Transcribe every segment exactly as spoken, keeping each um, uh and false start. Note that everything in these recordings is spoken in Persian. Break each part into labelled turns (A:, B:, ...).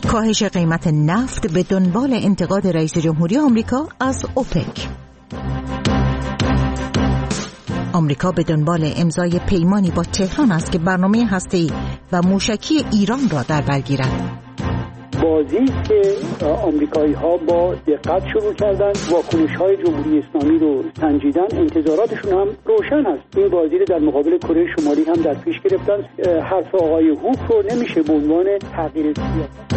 A: کاهش قیمت نفت به دنبال انتقاد رئیس جمهوری آمریکا از اوپک. آمریکا به دنبال امضای پیمانی با تهران است که برنامه هسته‌ای و موشکی ایران را در بر گیرد.
B: بازی که آمریکایی ها با دقت شروع کردن، واکنش های جمهوری اسلامی رو سنجیدن، انتظاراتشون هم روشن است. این بازی رو در مقابل کره شمالی هم در پیش گرفتن. حرف آقای هوک رو نمیشه به عنوان تغییر سیاست.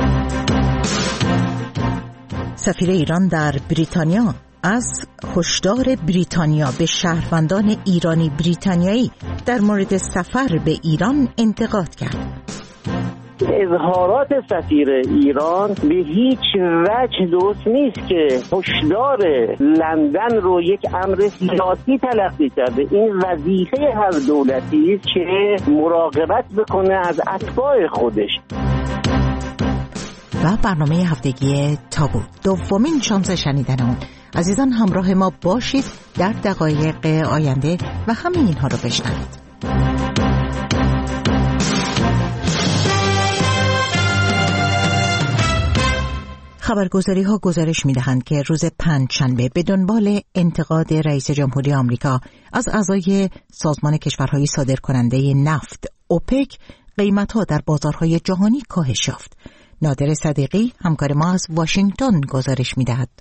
A: سفیر ایران در بریتانیا از هشدار بریتانیا به شهروندان ایرانی بریتانیایی در مورد سفر به ایران انتقاد کرد.
C: اظهارات سفیر ایران به هیچ وجه درست نیست که هشدار لندن رو یک امر سیاسی تلقی کرده. این وظیفه هر دولتی است که مراقبت بکنه از اتباع خودش.
A: و برنامه هفتگی تابو، دومین شانس شنیدن اون. عزیزان همراه ما باشید در دقایق آینده و همه اینها رو بشنوید. خبرگزاری ها گزارش می دهند که روز پنجشنبه به دنبال انتقاد رئیس جمهوری آمریکا از اعضای سازمان کشورهای صادرکننده نفت اوپک، قیمت‌ها در بازارهای جهانی کاهش یافت. نادر صدیقی همکار ما از واشنگتن گزارش می دهد.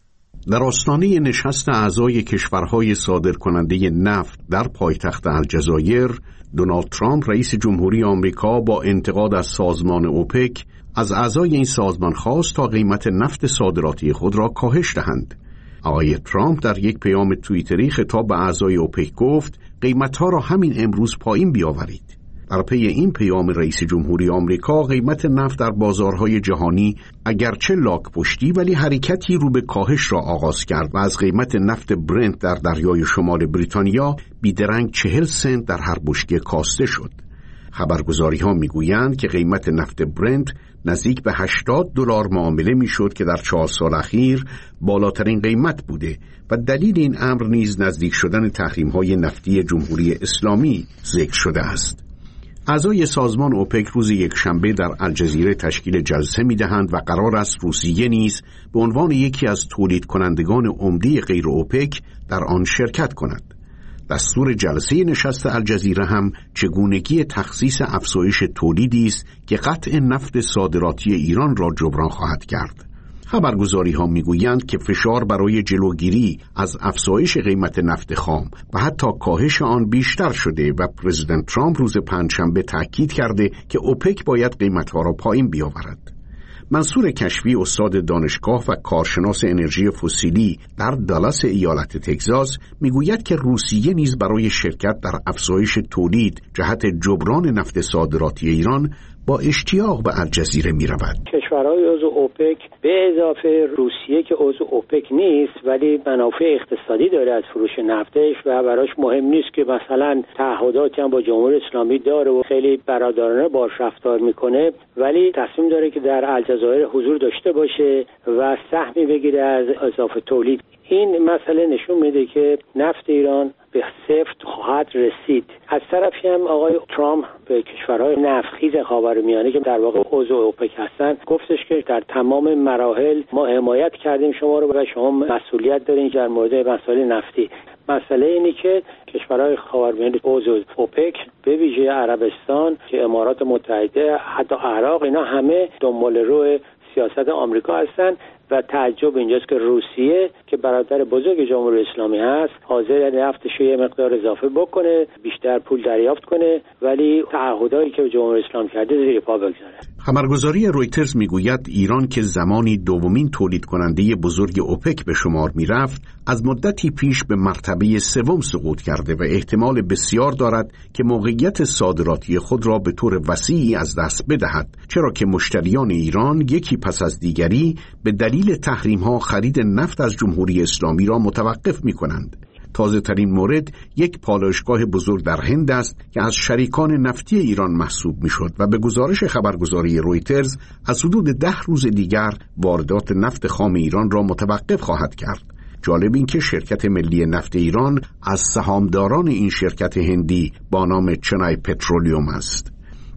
D: در آستانه نشست اعضای کشورهای صادرکننده نفت در پایتخت الجزایر، دونالد ترامپ رئیس جمهوری آمریکا با انتقاد از سازمان اوپک از اعضای این سازمان خواست تا قیمت نفت صادراتی خود را کاهش دهند. آقای ترامپ در یک پیام توییتری خطاب به اعضای اوپک گفت قیمت‌ها را همین امروز پایین بیاورید. در پی این پیام رئیس جمهوری آمریکا، قیمت نفت در بازارهای جهانی اگرچه لاک پشتی ولی حرکتی رو به کاهش را آغاز کرد و از قیمت نفت برنت در دریای شمال بریتانیا بیدرنگ چهل سنت در هر بشکه کاسته شد. خبرگزاری ها میگویند که قیمت نفت برنت نزدیک به هشتاد دلار معامله میشد که در چهار سال اخیر بالاترین قیمت بوده و دلیل این امر نیز نزدیک شدن تحریم های نفتی جمهوری اسلامی ذکر شده است. اعضای سازمان اوپک روز یکشنبه در الجزیره تشکیل جلسه می‌دهند و قرار است روسیه نیز به عنوان یکی از تولید کنندگان عمده غیر اوپک در آن شرکت کند. دستور جلسه نشست الجزیره هم چگونگی تخصیص افزایش تولیدی است که قطع نفت صادراتی ایران را جبران خواهد کرد. خبرگزاری ها میگویند که فشار برای جلوگیری از افزایش قیمت نفت خام و حتی کاهش آن بیشتر شده و پرزیدنت ترامپ روز پنجشنبه تاکید کرده که اوپک باید قیمتها را پایین بیاورد. منصور کشفی، استاد دانشگاه و کارشناس انرژی فسیلی در دالاس ایالت تگزاس، میگوید که روسیه نیز برای شرکت در افزایش تولید جهت جبران نفت صادراتی ایران با اشتیاق به الجزیره می رود.
B: کشورهای عضو اوپک به اضافه روسیه که عضو اوپک نیست ولی منافع اقتصادی داره از فروش نفتش و براش مهم نیست که مثلا تعهداتی هم با جمهوری اسلامی داره و خیلی برادرانه باش رفتار میکنه، ولی تصمیم داره که در الجزایر حضور داشته باشه و سهمی بگیره از اضافه تولید. این مسئله نشون میده که نفت ایران به سفت خواهد رسید. از طرفی هم آقای ترامپ به کشورهای نفتخیز خاورمیانه که در واقع عضو اوپک هستن گفتش که در تمام مراحل ما حمایت کردیم شما رو و شما مسئولیت دارین در مورد مسائل نفتی. مسئله اینی که کشورهای خاورمیانه عضو اوپک به ویژه عربستان که امارات متحده حتی عراق اینا همه دنبال رو سیاست آمریکا هستن و تعجب اینجاست که روسیه که برادر بزرگ جمهوری اسلامی هست حاضر نفتش رو یه مقدار اضافه بکنه، بیشتر پول دریافت کنه، ولی تعهدایی که جمهوری اسلامی کرده زیر پا بگذاره.
D: خبرگزاری رویترز میگوید ایران که زمانی دومین تولید کننده بزرگ اوپک به شمار میرفت، از مدتی پیش به مرتبه سوم سقوط کرده و احتمال بسیار دارد که موقعیت صادراتی خود را به طور وسیعی از دست بدهد، چرا که مشتریان ایران یکی پس از دیگری به دلیل تحریم‌ها خرید نفت از جمهوری اسلامی را متوقف می‌کنند. تازه ترین مورد یک پالایشگاه بزرگ در هند است که از شریکان نفتی ایران محسوب میشد و به گزارش خبرگزاری رویترز از حدود ده روز دیگر واردات نفت خام ایران را متوقف خواهد کرد. جالب این که شرکت ملی نفت ایران از سهامداران این شرکت هندی با نام چنای پترولیوم است.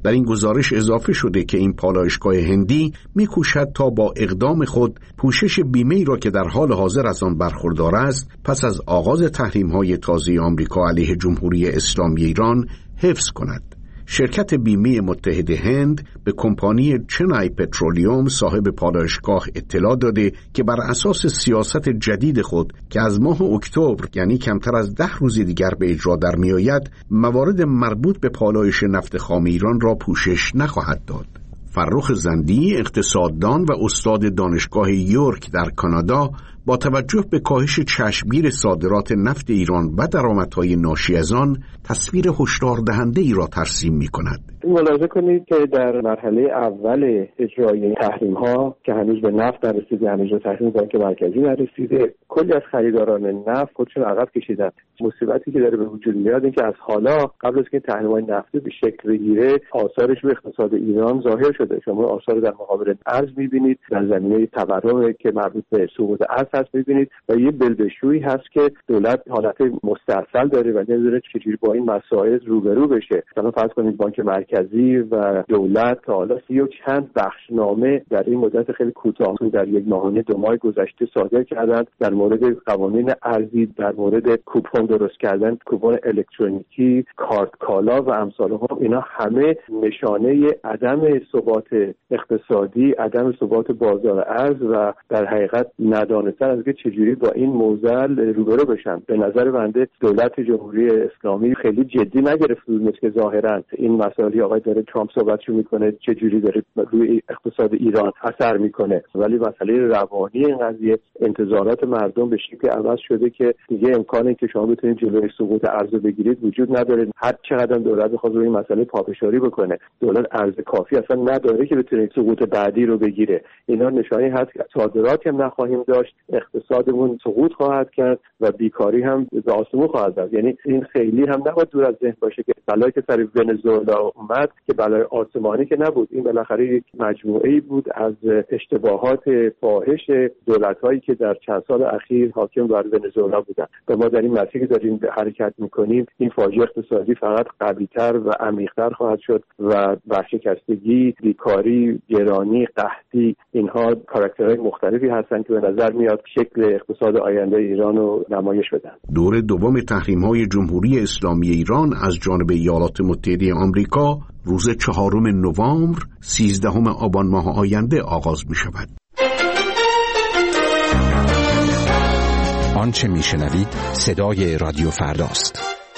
D: در این گزارش اضافه شده که این پالایشگاه هندی می‌کوشد تا با اقدام خود پوشش بیمه‌ای را که در حال حاضر از آن برخوردار است پس از آغاز تحریم‌های تازه آمریکا علیه جمهوری اسلامی ایران حفظ کند. شرکت بیمه متحد هند به کمپانی چنای پترولیوم صاحب پالایشگاه اطلاع داده که بر اساس سیاست جدید خود که از ماه اکتبر یعنی کمتر از ده روز دیگر به اجرا در می آید موارد مربوط به پالایش نفت خام ایران را پوشش نخواهد داد. فرخ زندی اقتصاددان و استاد دانشگاه یورک در کانادا با توجه به کاهش چشمگیر صادرات نفت ایران و درآمدهای ناشی از آن تصویر هشدار دهنده ای را ترسیم می کند.
E: ملاحظه کنید که در مرحله اول اجرای تحریم ها که هنوز به نفت نرسیده، هنوز به تحریم بانک مرکزی نرسیده، کلی از خریداران نفت خودشون عقب کشیدن. مصیبتی که داره به وجود میاد این که از حالا قبل از که تحریم های نفتی به شکل بگیره آثارش به اقتصاد ایران ظاهر شده. شما آثار در مقابل ارز میبینید، در زمینه تورم که مربوط به سقوط ارز هست میبینید و یه بلبشویی هست که دولت حالت مستعصل داره و نمیدونه چجوری با این مسائل روبرو بشه. مثلا فرض کنید بانک مرکزی و دولت تا حالا سی و چند بخشنامه در این مدت خیلی کوتاه در یک ماهانه دو ماه گذشته صادر کردند در مورد قوانین ارزی، در مورد کوپن درست کردن، کوپن الکترونیکی، کارت کالا و امثالها. اینا همه نشانه عدم ثبات اقتصادی، عدم ثبات بازار ارز و در حقیقت ندانستن از که چجوری با این موزل روبرو بشن. به نظر بنده دولت جمهوری اسلامی خیلی جدی نگرفت مثل که ظاهرا این مسائلی آقای داره ترامپ صحبتشو میکنه چجوری داره روی اقتصاد ایران اثر میکنه، ولی مسئله روانی این قضیه انتظارات مردم به شکلی عوض شده که دیگه امکانی که شما بتونید جلوی سقوط ارز بگیرید وجود نداره. هر چقدر دولت بخواد روی این مسئله پافشاری بکنه، دولت ارز کافی اصلا نداره که بتونه سقوط بعدی رو بگیره. اینا نشانی هست که صادراتی هم نخواهیم داشت، اقتصادمون سقوط خواهد کرد و بیکاری هم به آسمون خواهد رفت. یعنی این خیلی هم نباید دور از ذهن باشه که بلایی که سر ونزوئلا اومد که بلای آسمانی که نبود. این بالاخره یک مجموعه‌ای بود از اشتباهات فاحش دولت‌هایی که در چند سال اخیر حاکم بر ونزوئلا بودن و ما در این مسیر که داریم حرکت می‌کنیم این فاجعه اقتصادی فقط قوی‌تر و عمیق‌تر خواهد شد و ورشکستگی، بیکاری، گرانی، قحطی، اینها کاراکترهای مختلفی هستن که به نظر میاد شکل اقتصاد آینده ایران رو نمایش بدن.
D: دور دوم تحریم‌های جمهوری اسلامی ایران از جانب ایالات متحده آمریکا روز چهارم نوامبر سیزدهم آبان ماه آینده آغاز می شود.
F: آنچه می شنوید صدای رادیو فرداست.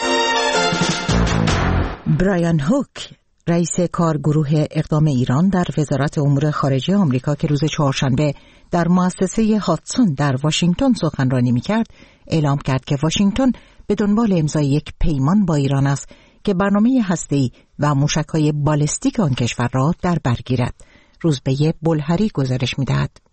A: برایان هوک رئیس کارگروه اقدام ایران در وزارت امور خارجه آمریکا که روز چهارشنبه در مؤسسه هاتسون در واشنگتن سخنرانی می‌کرد، اعلام کرد که واشنگتن به دنبال امضای یک پیمان با ایران است که برنامه هسته‌ای و موشک‌های بالستیک آن کشور را در بر گیرد. روزبه بلهری گزارش می‌دهد.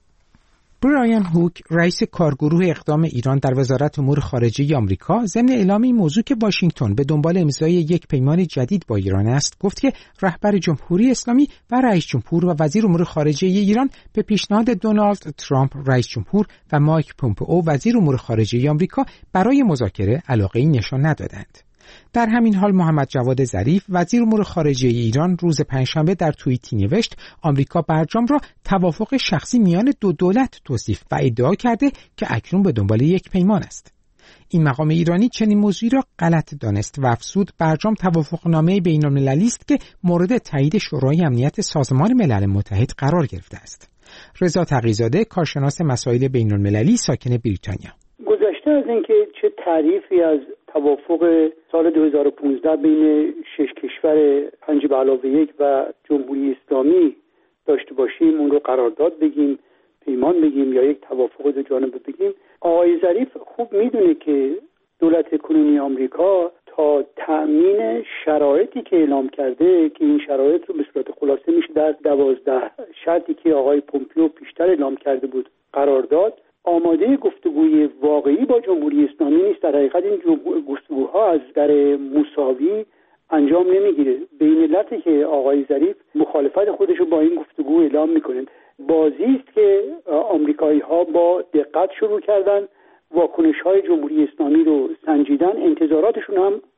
G: برایان هوک رئیس کارگروه اقدام ایران در وزارت امور خارجه آمریکا ضمن اعلام این موضوع که واشنگتن به دنبال امضای یک پیمان جدید با ایران است گفت که رهبر جمهوری اسلامی و رئیس جمهور و وزیر امور خارجه ایران به پیشنهاد دونالد ترامپ رئیس جمهور و مایک پومپئو وزیر امور خارجه آمریکا برای مذاکره علاقه‌ای نشان ندادند. در همین حال محمد جواد ظریف وزیر امور خارجه ایران روز پنجشنبه در توییتی نوشت آمریکا برجام را توافق شخصی میان دو دولت توصیف و ادعا کرده که اکنون به دنبال یک پیمان است. این مقام ایرانی چنین موضوعی را غلط دانست و افزود برجام توافقنامه بین‌المللی است که مورد تایید شورای امنیت سازمان ملل متحد قرار گرفته است. رضا تقی‌زاده کارشناس مسائل بین‌المللی ساکن بریتانیا:
H: گذشته از اینکه چه تعریفی از توافق سال دو هزار و پانزده بین شش کشور پنج به علاوه یک و جمهوری اسلامی داشته باشیم اون رو قرارداد بگیم، پیمان بگیم یا یک توافق دو جانبه بگیم، آقای ظریف خوب میدونه که دولت کنونی آمریکا تا تأمین شرایطی که اعلام کرده که این شرایط رو به صورت خلاصه میشه در دوازده شرطی که آقای پومپئو پیشتر اعلام کرده بود قرارداد، آماده گفتگوی واقعی با جمهوری اسلامی نیست. در حقیقت این گفتگوها از در مساوی انجام نمیگیره. به این علته که آقای ظریف مخالفت خودش رو با این گفتگو اعلام میکنند. بازی است که آمریکایی ها با دقت شروع کردن، واکنش های جمهوری اسلامی رو سنجیدن، انتظاراتشون هم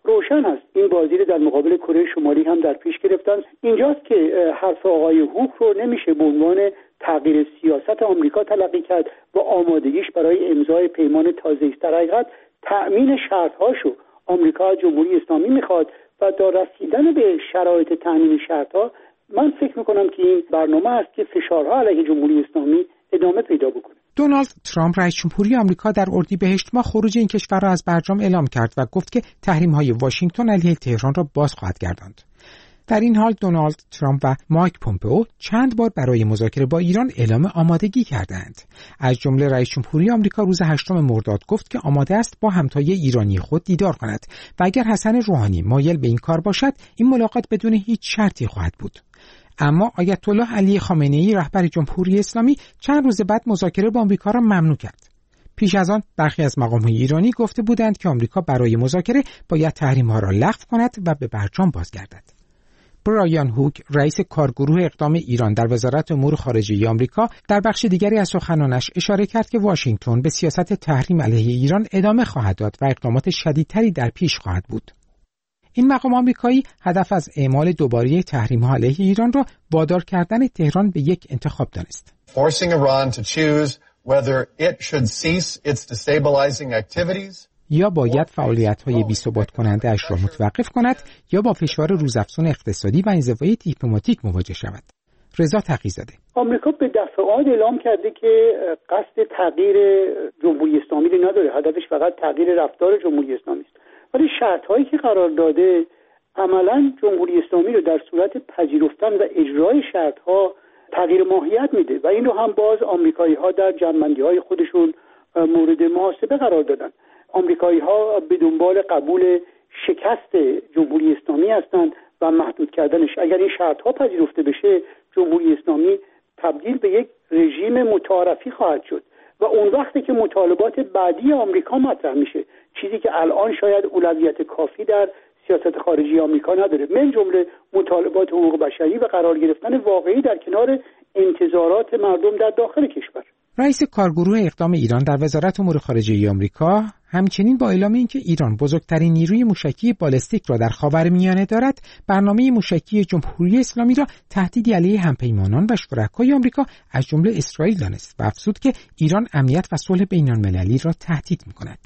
H: روشن است این بازی رو در مقابل کره شمالی هم در پیش گرفتن. اینجاست که حرف آقای هوک رو نمیشه به عنوان تغییر سیاست آمریکا تلقی کرد و آمادگیش برای امضای پیمان تازه است. در حقیقت تأمین شرط‌هاشو آمریکا از جمهوری اسلامی میخواد و در رسیدن به شرایط تأمین شرط‌ها من فکر میکنم که این برنامه است که فشارها علیه جمهوری اسلامی ادامه پیدا بکنه.
G: دونالد ترامپ رئیس جمهوری آمریکا در اردیبهشت ماه خروج این کشور را از برجام اعلام کرد و گفت که تحریم‌های واشنگتن علیه تهران را باز خواهد گرداند. در این حال دونالد ترامپ و مایک پومپئو چند بار برای مذاکره با ایران اعلام آمادگی کردند. از جمله رئیس جمهوری آمریکا روز هشتم مرداد گفت که آماده است با همتای ایرانی خود دیدار کند و اگر حسن روحانی مایل به این کار باشد این ملاقات بدون هیچ شرطی خواهد بود. اما آیت الله علی خامنه‌ای رهبر جمهوری اسلامی چند روز بعد مذاکره با آمریکا را ممنوع کرد. پیش از آن برخی از مقام‌های ایرانی گفته بودند که آمریکا برای مذاکره باید تحریم‌ها را لغو کند و به برجام بازگردد. برایان هوک رئیس کارگروه اقدام ایران در وزارت امور خارجه آمریکا در بخش دیگری از سخنانش اشاره کرد که واشنگتن به سیاست تحریم علیه ایران ادامه خواهد داد و اقدامات شدیدتری در پیش خواهد بود. این مقام آمریکایی هدف از اعمال دوباره تحریم‌ها علیه ایران را وادار کردن تهران به یک انتخاب دانست.
I: Forcing Iran to choose whether it should cease its destabilizing activities
G: یا باید فعالیت‌های بی‌ثبات کننده اش را متوقف کند یا با فشار روزافزون اقتصادی و انزوای دیپلماتیک مواجه شود. رضا تقی‌زاده.
H: آمریکا به دفعات اعلام کرده که قصد تغییر جمهوری اسلامی رو نداره، هدفش فقط تغییر رفتار جمهوری اسلامی است. ولی شرط‌هایی که قرار داده عملاً جمهوری اسلامی رو در صورت پذیرفتن و اجرای شرط‌ها تغییر ماهیت میده و این رو هم باز آمریکایی‌ها در جنبندی‌های خودشون مورد محاسبه قرار دادن. آمریکایی‌ها به دنبال قبول شکست جمهوری اسلامی هستند و محدود کردنش. اگر این شرط‌ها پذیرفته بشه جمهوری اسلامی تبدیل به یک رژیم متعارفی خواهد شد و اون وقتی که مطالبات بعدی آمریکا مطرح میشه، چیزی که الان شاید اولویت کافی در سیاست خارجی آمریکا نداره، من جمله مطالبات حقوق بشری و قرار گرفتن واقعی در کنار انتظارات مردم در داخل کشور.
G: رئیس کارگروه اقدام ایران در وزارت امور خارجه آمریکا همچنین با اعلام اینکه ایران بزرگترین نیروی موشکی بالستیک را در خاورمیانه دارد، برنامه موشکی جمهوری اسلامی را تهدیدی علیه همپیمانان و شرکای آمریکا از جمله اسرائیل دانست و افزود که ایران امنیت و صلح بین‌المللی را تهدید می‌کند.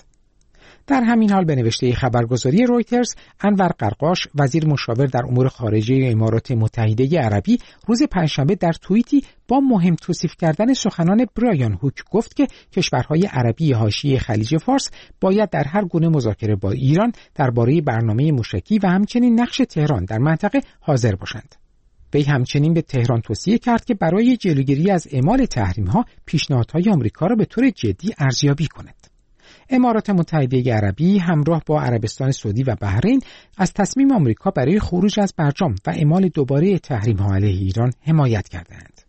G: در همین حال به نوشته خبرگزاری رویترز، انور قرقاش وزیر مشاور در امور خارجه امارات متحده عربی روز پنجشنبه در توییتی با مهم توصیف کردن سخنان برایان هوک گفت که کشورهای عربی حاشیه خلیج فارس باید در هر گونه مذاکره با ایران درباره برنامه موشکی و همچنین نقش تهران در منطقه حاضر باشند. وی همچنین به تهران توصیه کرد که برای جلوگیری از اعمال تحریم‌ها پیشنهادهای آمریکا را به طور جدی ارزیابی کند. امارات متحده عربی همراه با عربستان سعودی و بحرین از تصمیم آمریکا برای خروج از برجام و اعمال دوباره تحریم‌ها علیه ایران حمایت کردند.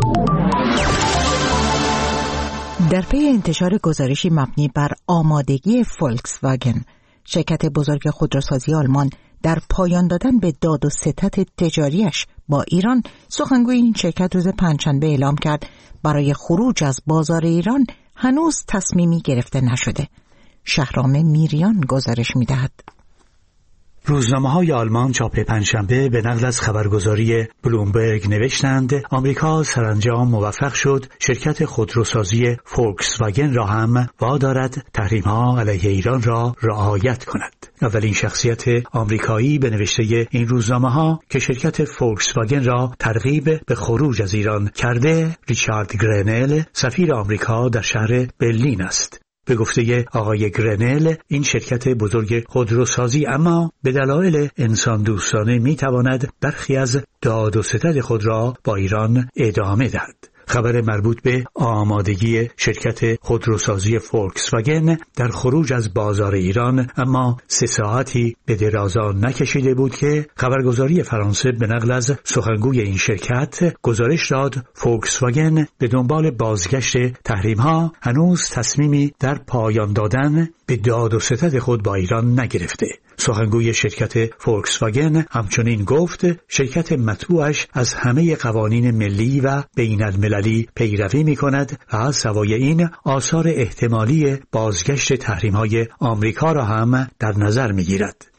A: در پی انتشار گزارشی مبنی بر آمادگی فولکس واگن، شرکت بزرگ خودروسازی آلمان در پایان دادن به داد و ستد تجاریش با ایران، سخنگوی این شرکت روز پنجشنبه اعلام کرد برای خروج از بازار ایران هنوز تصمیمی گرفته نشده. شهرام میریان گزارش می‌دهد.
J: روزنامه‌های آلمان چاپ پنجشنبه به نقل از خبرگزاری بلومبرگ نوشتند آمریکا سرانجام موفق شد شرکت خودروسازی فولکس واگن را هم وادارد تحریم‌ها علیه ایران را رعایت کند. اولین شخصیت آمریکایی به نوشته این روزنامه‌ها که شرکت فولکس واگن را ترغیب به خروج از ایران کرده، ریچارد گرنل، سفیر آمریکا در شهر برلین است. به گفته آقای گرنل، این شرکت بزرگ خودروسازی اما به دلایل انسان دوستانه می تواند برخی از داد و ستد خود را با ایران ادامه دهد. خبر مربوط به آمادگی شرکت خودروسازی فولکس واگن در خروج از بازار ایران اما سه ساعتی به درازا نکشیده بود که خبرگزاری فرانسه به نقل از سخنگوی این شرکت گزارش داد فولکس واگن به دنبال بازگشت تحریم‌ها هنوز تصمیمی در پایان دادن به داد و ستد خود با ایران نگرفته. سخنگوی شرکت فولکس واگن همچنین گفت شرکت مطبوعش از همه قوانین ملی و بین المللی پیروی می کند و از سوای این آثار احتمالی بازگشت تحریم‌های آمریکا را هم در نظر می گیرد.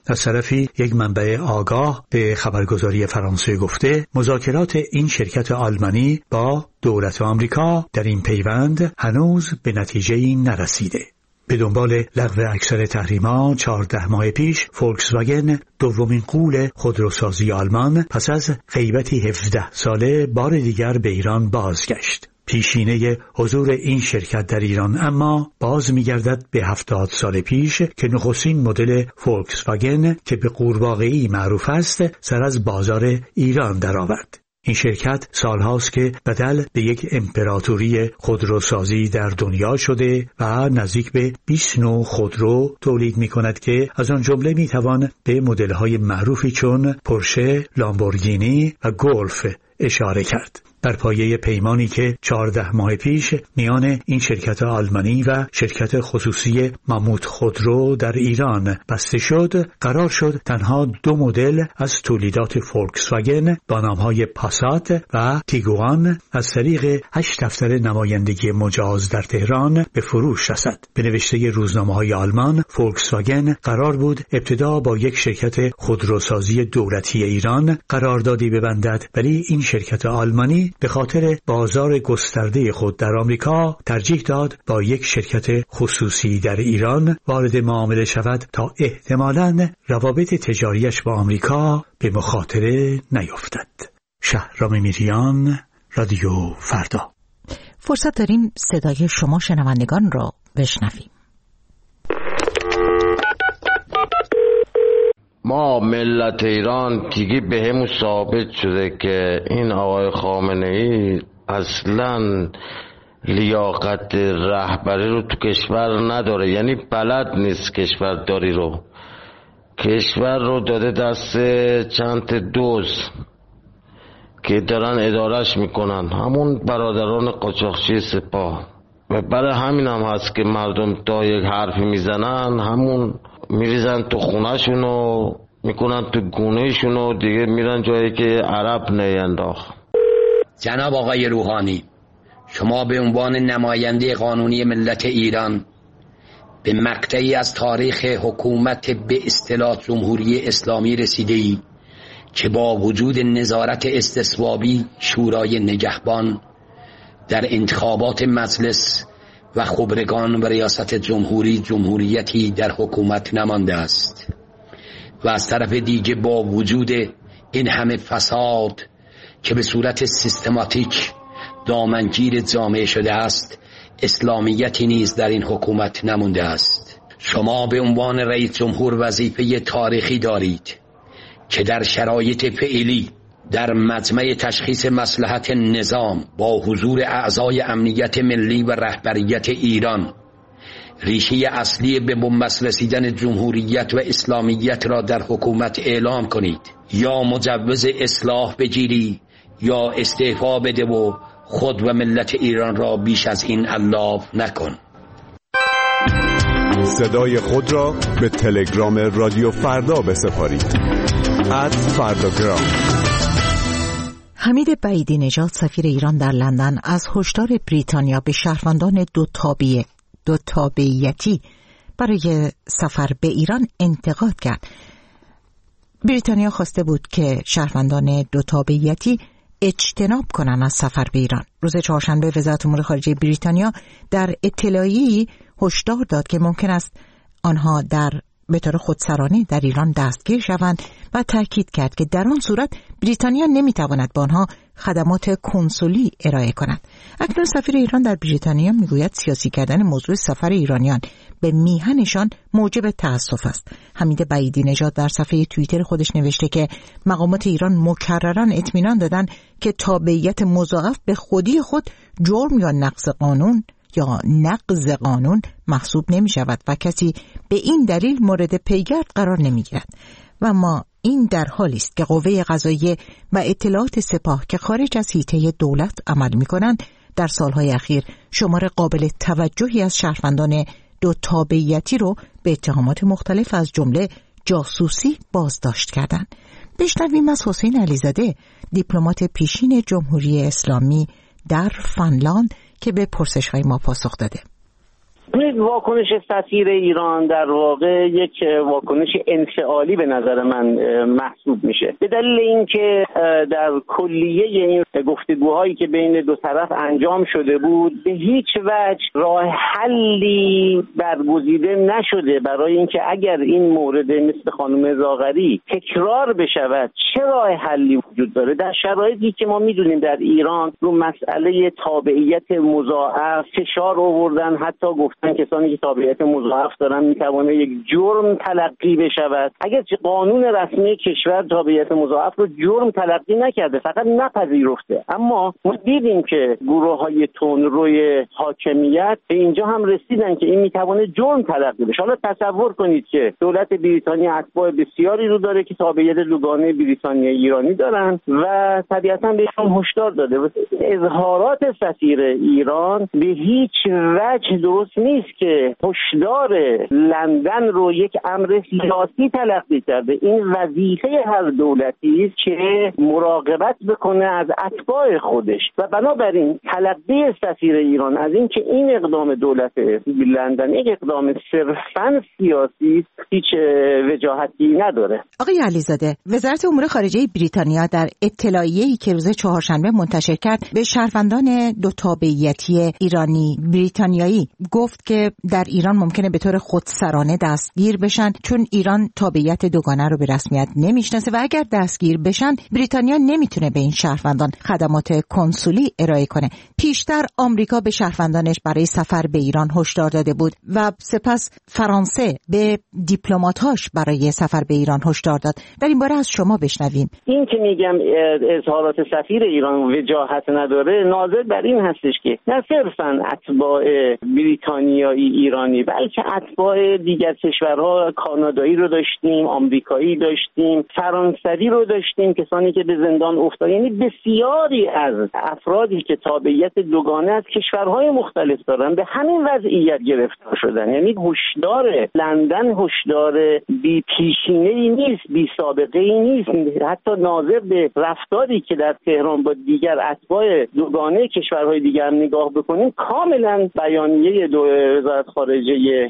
J: از طرفی یک منبع آگاه به خبرگزاری فرانسه گفته مذاکرات این شرکت آلمانی با دولت آمریکا در این پیوند هنوز به نتیجه‌ای نرسیده. به دنبال لغو اکثر تحریم‌ها چهارده ماه پیش فولکس واگن دومین غول خودروسازی آلمان پس از غیبتی هفده ساله بار دیگر به ایران بازگشت. پیشینه حضور این شرکت در ایران اما باز می‌گردد به هفتاد سال پیش که نخستین مدل فولکس واگن که به قورباغه‌ای معروف است سر از بازار ایران درآورد. این شرکت سالهاست که بدل به یک امپراتوری خودروسازی در دنیا شده و نزدیک به بیست نوع خودرو تولید می کند که از آن جمله می توان به مدل‌های معروفی چون پورشه، لامبورگینی و گلف اشاره کرد. در پایه پیمانی که چهارده ماه پیش میان این شرکت آلمانی و شرکت خصوصی ماموت خودرو در ایران بسته شد، قرار شد تنها دو مدل از تولیدات فولکس واگن با نامهای پاسات و تیگوان از طریق هشت دفتر نمایندگی مجاز در تهران به فروش رسد. به نوشته روزنامه‌های آلمان، فولکس واگن قرار بود ابتدا با یک شرکت خودروسازی دولتی ایران قراردادی ببندد، ولی این شرکت آلمانی به خاطر بازار گسترده خود در آمریکا ترجیح داد با یک شرکت خصوصی در ایران وارد معامله شود تا احتمالاً روابط تجاریش با آمریکا به مخاطره نیفتد. شهرام میریان، رادیو فردا.
A: فرصت داریم صدای شما شنوندگان را بشنویم.
K: ما ملت ایران دیگه به همون ثابت شده که این آقای خامنه ای اصلا لیاقت رهبری رو تو کشور نداره، یعنی بلد نیست کشورداری رو. کشور رو داده دست چند دوز که دارن ادارش میکنن، همون برادران قاچاقچی سپاه. و برای همین هم هست که مردم تا یک حرفی میزنن همون میریزن تو خونهشون و میکنن تو گونهشون و دیگه میرن جایی که عرب نینداخت.
L: جناب آقای روحانی، شما به عنوان نماینده قانونی ملت ایران به مقطعی از تاریخ حکومت به اصطلاح جمهوری اسلامی رسیده‌ای که با وجود نظارت استصوابی شورای نگهبان در انتخابات مجلس و خبرگان و ریاست جمهوری جمهوریتی در حکومت نمانده است و از طرف دیگه با وجود این همه فساد که به صورت سیستماتیک دامنگیر جامعه شده است، اسلامیتی نیز در این حکومت نمانده است. شما به عنوان رئیس جمهور وظیفه تاریخی دارید که در شرایط فعلی در مجمع تشخیص مصلحت نظام با حضور اعضای امنیت ملی و رهبریت ایران ریشه اصلی به بنبست رسیدن جمهوریت و اسلامیت را در حکومت اعلام کنید، یا مجوز اصلاح بگیری یا استعفا بده و خود و ملت ایران را بیش از این علاف نکن.
M: صدای خود را به تلگرام رادیو فردا بسپارید. ات فرداگرام.
A: حمید بعیدی نژاد سفیر ایران در لندن از هشدار بریتانیا به شهروندان دو تابعه دو تابعیتی برای سفر به ایران انتقاد کرد. بریتانیا خواسته بود که شهروندان دو تابعیتی اجتناب کنند از سفر به ایران. روز چهارشنبه وزارت امور خارجه بریتانیا در اطلاعیه‌ای هشدار داد که ممکن است آنها در به طور خودسرانه در ایران دستگیر شوند و تاکید کرد که در آن صورت بریتانیا نمیتواند با آنها خدمات کنسولی ارائه کند. اکنون سفیر ایران در بریتانیا میگوید سیاسی کردن موضوع سفر ایرانیان به میهنشان موجب تأسف است. حمید بعیدی نژاد در صفحه توییتر خودش نوشته که مقامات ایران مکرراً اطمینان دادند که تابعیت مضاعف به خودی خود جرم یا نقض قانون یا نقض قانون محسوب نمی شود و کسی به این دلیل مورد پیگرد قرار نمی گیرد. و ما این در حالی است که قوه قضاییه و اطلاعات سپاه که خارج از حیطه دولت عمل می کنند در سالهای اخیر شمار قابل توجهی از شهروندان دو تابعیتی رو به اتهامات مختلف از جمله جاسوسی بازداشت کردند. بشنویم از حسین علیزاده، دیپلمات پیشین جمهوری اسلامی در فنلاند که به پرسش‌های ما پاسخ داده.
C: واکنش سفیر ایران در واقع یک واکنش انفعالی به نظر من محسوب میشه، به دلیل اینکه در کلیه این گفتگوهایی که بین دو طرف انجام شده بود به هیچ وجه راه حلی برگزیده نشده برای اینکه اگر این مورد مثل خانم زاغری تکرار بشود چه راه حلی وجود داره، در شرایطی که ما میدونیم در ایران رو مسئله تابعیت مضاعف فشار آوردن، حتی گفتن کسانی که تابعیت مضاعف دارن میتونه یک جرم تلقی بشود. اگر قانون رسمی کشور تابعیت مضاعف رو جرم تلقی نکرده، فقط نپذیرفته، اما ما دیدیم که گروه‌های تندروی حاکمیت به اینجا هم رسیدن که این میتونه جرم تلقی بشه. حالا تصور کنید که دولت بریتانیا اتباع بسیاری رو داره که تابعیت دوگانه بریتانیا ایرانی دارن و طبیعتاً بهشون هشدار داده. اظهارات سفیر ایران به هیچ وجه درست نیست که هشدار لندن رو یک امر سیاسی تلقی کرده. این وظیفه هر دولتی است که مراقبت بکنه از اتباع خودش و بنابراین تلقی سفیر ایران از این که این اقدام دولت لندن یک اقدام صرفاً سیاسی است هیچ وجاهتی نداره.
A: آقای علیزاده، وزارت امور خارجه بریتانیا در اطلاعیه‌ای که روز چهارشنبه منتشر کرد به شهروندان دو تابعیتی ایرانی بریتانیایی گفت که در ایران ممکنه به طور خودسرانه دستگیر بشن چون ایران تابعیت دوگانه رو به رسمیت نمیشناسه و اگر دستگیر بشن بریتانیا نمیتونه به این شهروندان خدمات کنسولی ارائه کنه. پیشتر آمریکا به شهروندانش برای سفر به ایران هشدار داده بود و سپس فرانسه به دیپلمات‌هاش برای سفر به ایران هشدار داد. در این باره از شما بشنویم.
C: این که میگم اظهارات سفیر ایران وجاهت نداره ناظر بر این هستش که نه صرفاً اتباع بریتانیایی ایرانی بلکه اتباع دیگر کشورها، کانادایی رو داشتیم، آمریکایی داشتیم، فرانسوی رو داشتیم، کسانی که به زندان افتادن. یعنی بسیاری از افرادی که تابعیت دوگانه از کشورهای مختلف دارن به همین وضعیت گرفتار شدن. یعنی هشدار لندن هشدار بی پیشینه‌ای نیست، بی سابقه‌ای نیست. حتی ناظر به رفتاری که در تهران با دیگر اتباع دوگانه کشورهای دیگر نگاه بکنیم، کاملا بیانیه وزارت خارجه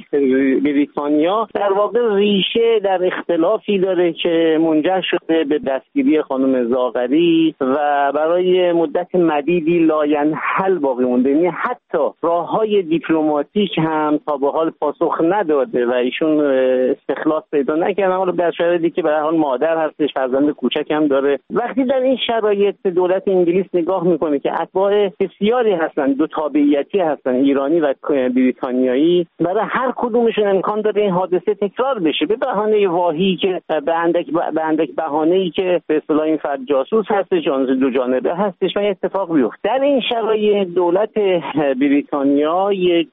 C: بریتانیا در واقع ریشه در اختلافی داره که منجر شده به دستگیری خانم زاغری و برای مدت مدیدی لاینحل باقی مونده. یعنی حتی راههای دیپلماتیک هم تا به حال پاسخ نداده و ایشون استخلاص پیدا نکردن. حالا در شرایطی که به هر حال مادر هستش، فرزند کوچک هم داره. وقتی در این شرایط دولت انگلیس نگاه میکنه که اتباع بسیاری هستن، دو تابعیتی هستن، ایرانی و بریتانیایی، برای هر کدومشون امکان داره این حادثه تکرار بشه به بهانه واهی که به اندک به اندک بهانه‌ای که به اصطلاح این فرد جاسوس هستش، جانز دو جانبه هستش و اتفاق بیفته. در این شرایط دولت بریتانیا یک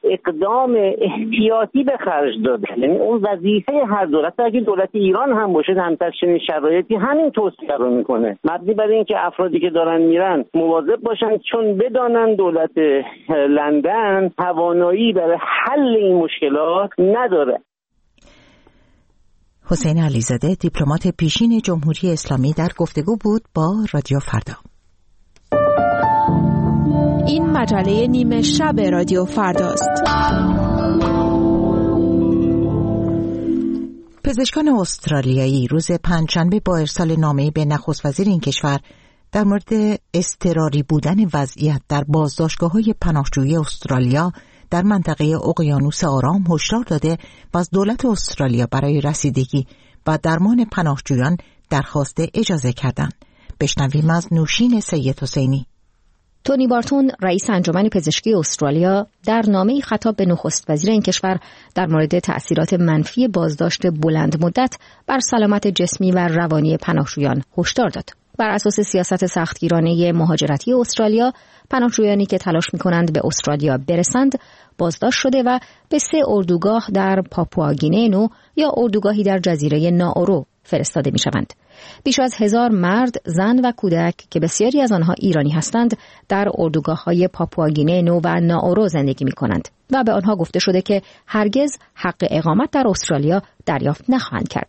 C: اقدام احتیاطی به خرج داده. یعنی اون وظیفه هر دولت، اگه دولت ایران هم باشه در چنین شرایطی همین توصیه رو میکنه، مبنی بر اینکه افرادی که دارن میرن مواظب باشن، چون بدانن دولت لندن توانایی برای حل این مشکلات نداره.
A: حسین علیزاده، دیپلمات پیشین جمهوری اسلامی، در گفتگو بود با رادیو فردا.
N: این مجله نیمه شب رادیو فرداست.
A: پزشکان استرالیایی روز پنجشنبه با ارسال نامه‌ای به نخست وزیر این کشور در مورد اضطراری بودن وضعیت در بازداشتگاه‌های پناهجویی استرالیا در منطقه اقیانوس آرام هشدار داده و از دولت استرالیا برای رسیدگی و درمان پناهجویان درخواست اجازه کردند. بشنویم از نوشین سید حسینی.
O: تونی بارتون، رئیس انجمن پزشکی استرالیا، در نامه‌ای خطاب به نخست وزیر این کشور در مورد تأثیرات منفی بازداشت بلند مدت بر سلامت جسمی و روانی پناهجویان هشدار داد. بر اساس سیاست سختگیرانه مهاجرتی استرالیا، پناهجویانی که تلاش می‌کنند به استرالیا برسند بازداشت شده و به سه اردوگاه در پاپوآگینه نو یا اردوگاهی در جزیره ناورو فرستاده می‌شوند. بیش از هزار مرد، زن و کودک که بسیاری از آنها ایرانی هستند در اردوگاه‌های پاپوآگینه نو و ناورو زندگی می‌کنند و به آنها گفته شده که هرگز حق اقامت در استرالیا دریافت نخواهند کرد.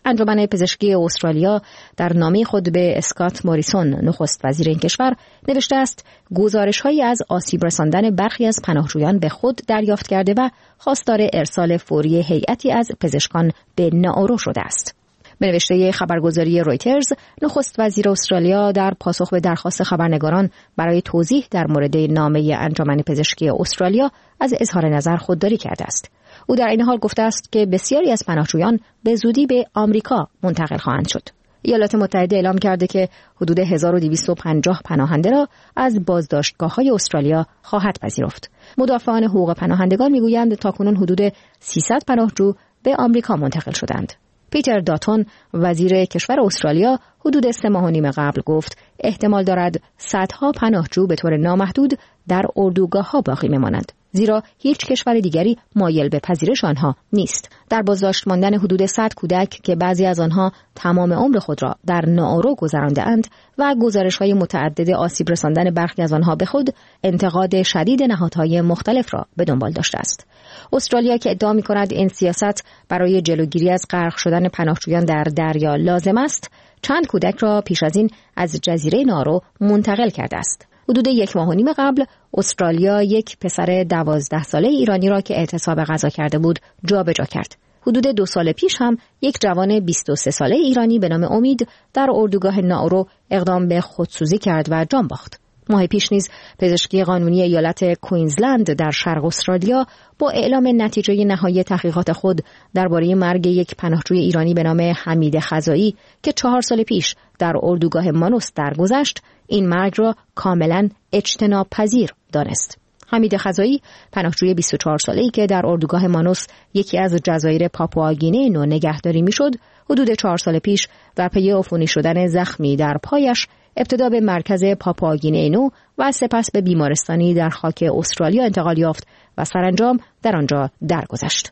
O: انجمن پزشکی استرالیا در نامه خود به اسکات موریسون نخست وزیر این کشور نوشته است گزارش‌هایی از آسیب رساندن برخی از پناهجویان به خود دریافت کرده و خواستار ارسال فوری هیئتی از پزشکان به ناورو شده است. به نوشته خبرگزاری رویترز، نخست وزیر استرالیا در پاسخ به درخواست خبرنگاران برای توضیح در مورد نامه انجمن پزشکی استرالیا از اظهار نظر خودداری کرده است. او در این حال گفته است که بسیاری از پناهجویان به زودی به آمریکا منتقل خواهند شد. ایالات متحده اعلام کرده که حدود هزار و دویست و پنجاه پناهنده را از بازداشتگاه‌های استرالیا خواهد پذیرفت. مدافعان حقوق پناهندگان میگویند تاکنون حدود سیصد پناهجو به آمریکا منتقل شدند. پیتر داتون، وزیر کشور استرالیا، حدود سه ماه و نیم قبل گفت احتمال دارد صدها پناهجو به طور نامحدود در اردوگاه‌ها باقی بمانند، زیرا هیچ کشور دیگری مایل به پذیرش آنها نیست. در بازداشت ماندن حدود صد کودک که بعضی از آنها تمام عمر خود را در ناورو گذرانده‌اند و گزارش‌های متعدد آسیب رساندن برخی از آنها به خود انتقاد شدید نهادهای مختلف را به دنبال داشته است. استرالیا که ادعا می‌کند این سیاست برای جلوگیری از غرق شدن پناهجویان در دریا لازم است، چند کودک را پیش از این از جزیره ناورو منتقل کرده است. حدود یک ماه و نیم قبل استرالیا یک پسر دوازده ساله ایرانی را که اعتصاب غذا کرده بود جابجا کرد. حدود دو سال پیش هم یک جوان بیست و سه ساله ایرانی به نام امید در اردوگاه ناورو اقدام به خودسوزی کرد و جان باخت. ماه پیش نیز پزشکی قانونی ایالت کوینزلند در شرق استرالیا با اعلام نتیجه نهایی تحقیقات خود درباره مرگ یک پناهجوی ایرانی به نام حمید خزایی که چهار سال پیش در اردوگاه مانوس درگذشت، این مرگ را کاملا اجتناب پذیر دانست. حمید خزایی، پناهجوی بیست و چهار ساله‌ای که در اردوگاه مانوس یکی از جزایر پاپوآگینه نو نگهداری میشد، حدود چهار سال پیش در پی عفونی شدن زخمی در پایش ابتدا به مرکز پاپوآگینه نو و سپس به بیمارستانی در خاک استرالیا انتقال یافت و سرانجام در آنجا درگذشت.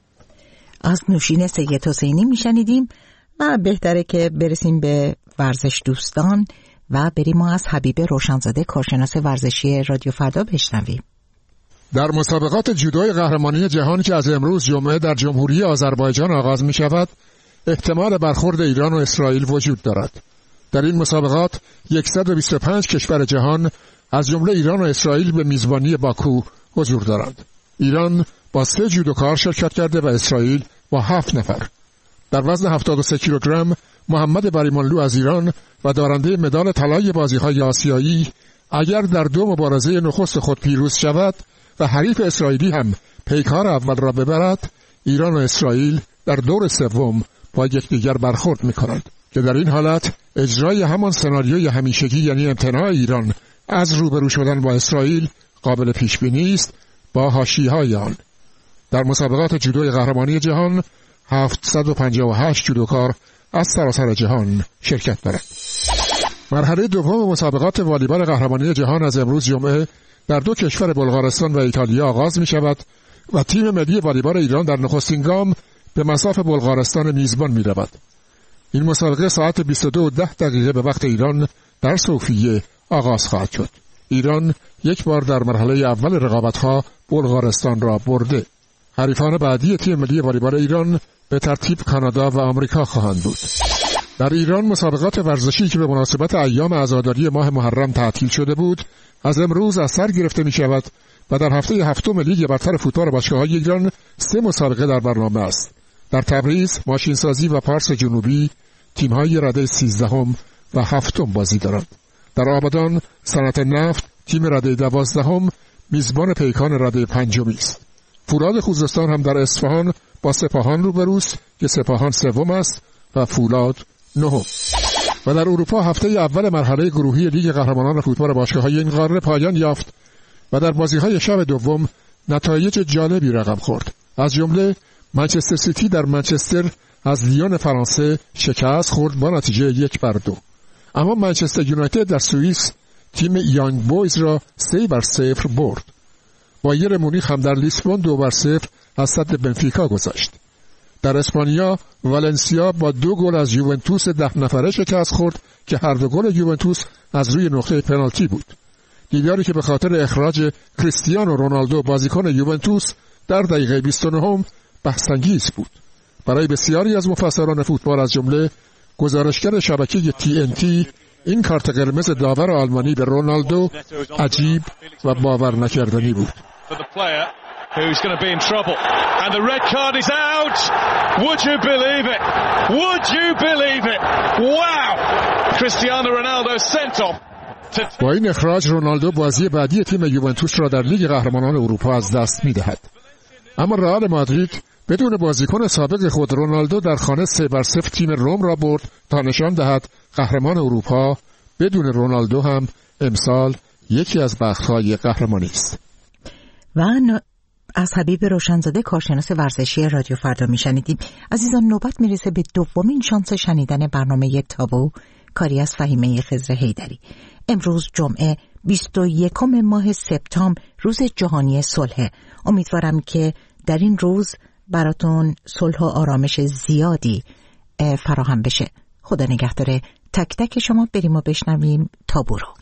A: از نوشین سید حسینی میشنیدیم و بهتره که برسیم به ورزش دوستان و بریم ما از حبیب روشنزاده کارشناس ورزشی رادیو فردا بشنویم.
P: در مسابقات جودوی قهرمانی جهان که از امروز جمعه در جمهوری آذربایجان آغاز می شود، احتمال برخورد ایران و اسرائیل وجود دارد. در این مسابقات صد و بیست و پنج کشور جهان از جمله ایران و اسرائیل به میزبانی باکو حضور دارند. ایران با سه جودوکار شرکت کرده و اسرائیل با هفت نفر. در وزن هفتاد و سه کیلوگرم محمد بریمانلو از ایران و دارنده مدال طلای بازی‌های آسیایی اگر در دو مبارزه نخست خود پیروز شود و حریف اسرائیلی هم پیکار اول را ببرد، ایران و اسرائیل در دور سوم با یکدیگر برخورد می‌کنند که در این حالت اجرای همان سناریوی همیشگی یعنی امتناع ایران از روبرو شدن با اسرائیل قابل پیش بینی است با حاشیه‌های آن. در مسابقات جودوی قهرمانی جهان هفتصد و پنجاه و هشت جودوکار از سراسر جهان شرکت دارند. مرحله دوم مسابقات والیبال قهرمانی جهان از امروز جمعه در دو کشور بلغارستان و ایتالیا آغاز می شود و تیم ملی والیبال ایران در نخستین گام به مصاف بلغارستان میزبان می رود. این مسابقه ساعت بیست و دو و ده دقیقه به وقت ایران در صوفیه آغاز خواهد شد. ایران یک بار در مرحله اول رقابت‌ها بلغارستان را برده. حریفان بعدی تیم ملی والیبال ایران به ترتیب کانادا و آمریکا خواهند بود. در ایران مسابقات ورزشی که به مناسبت ایام عزاداری ماه محرم تعطیل شده بود، از امروز از سر گرفته می شود و در هفته هفتم لیگ برتر فوتبال باشگاه‌های ایران سه مسابقه در برنامه است. در تبریز، ماشینسازی و پارس جنوبی تیم‌های رده سیزدهم و هفتم بازی دارند. در آبادان، صنعت نفت تیم رده دوازدهم میزبان پیکان رده پنجمی است. فولاد خوزستان هم در اصفهان با سپاهان روبروست که سپاهان سوم است و فولاد نهم. و در اروپا هفته اول مرحله گروهی لیگ قهرمانان فوتبال باشگاه‌های این قاره پایان یافت و در بازی‌های شب دوم نتایج جالبی رقم خورد. از جمله منچستر سیتی در منچستر از لیون فرانسه شکست خورد با نتیجه یک بر دو. اما منچستر یونایتد در سوئیس تیم یانگ بویز را سه بر صفر برد. بایر مونیخ هم در لیسبون دو بر صفر از صد بنفیکا گذشت. در اسپانیا والنسیا با دو گل از یوونتوس ده نفره شکست خورد که هر دو گل یوونتوس از روی نقطه پنالتی بود. دیداری که به خاطر اخراج کریستیانو رونالدو بازیکن یوونتوس در دقیقه بیست و نه بحث‌انگیز بود. برای بسیاری از مفسران فوتبال از جمله گزارشگر شبکه تی ان تی این کارت قرمز داور آلمانی به رونالدو عجیب و باور نکردنی بود.
Q: Who's going to be in trouble? And the red card is out. Would you believe it? Would you believe it? Wow! Cristiano Ronaldo sent off.
P: با این اخراج رونالدو بازی بعدی تیم یوونتوس را در لیگ قهرمانان اروپا از دست می‌دهد. اما رئال مادرید بدون بازیکن سابق خود رونالدو در خانه سه بر صفر تیم روم را برد تا نشان دهد قهرمان اروپا بدون رونالدو هم امسال یکی از بخت‌های قهرمانی است.
A: و از حبیب روشنزاده کارشناس ورزشی رادیو فردا میشنیدیم. عزیزان نوبت میرسه به دومین شانس شنیدن برنامه تابو، کاری از فهیمه خضر حیدری. امروز جمعه بیست و یکم ماه سپتامبر روز جهانی صلح. امیدوارم که در این روز براتون صلح و آرامش زیادی فراهم بشه. خدا نگهداره تک تک شما. بریم و بشنویم تابو رو.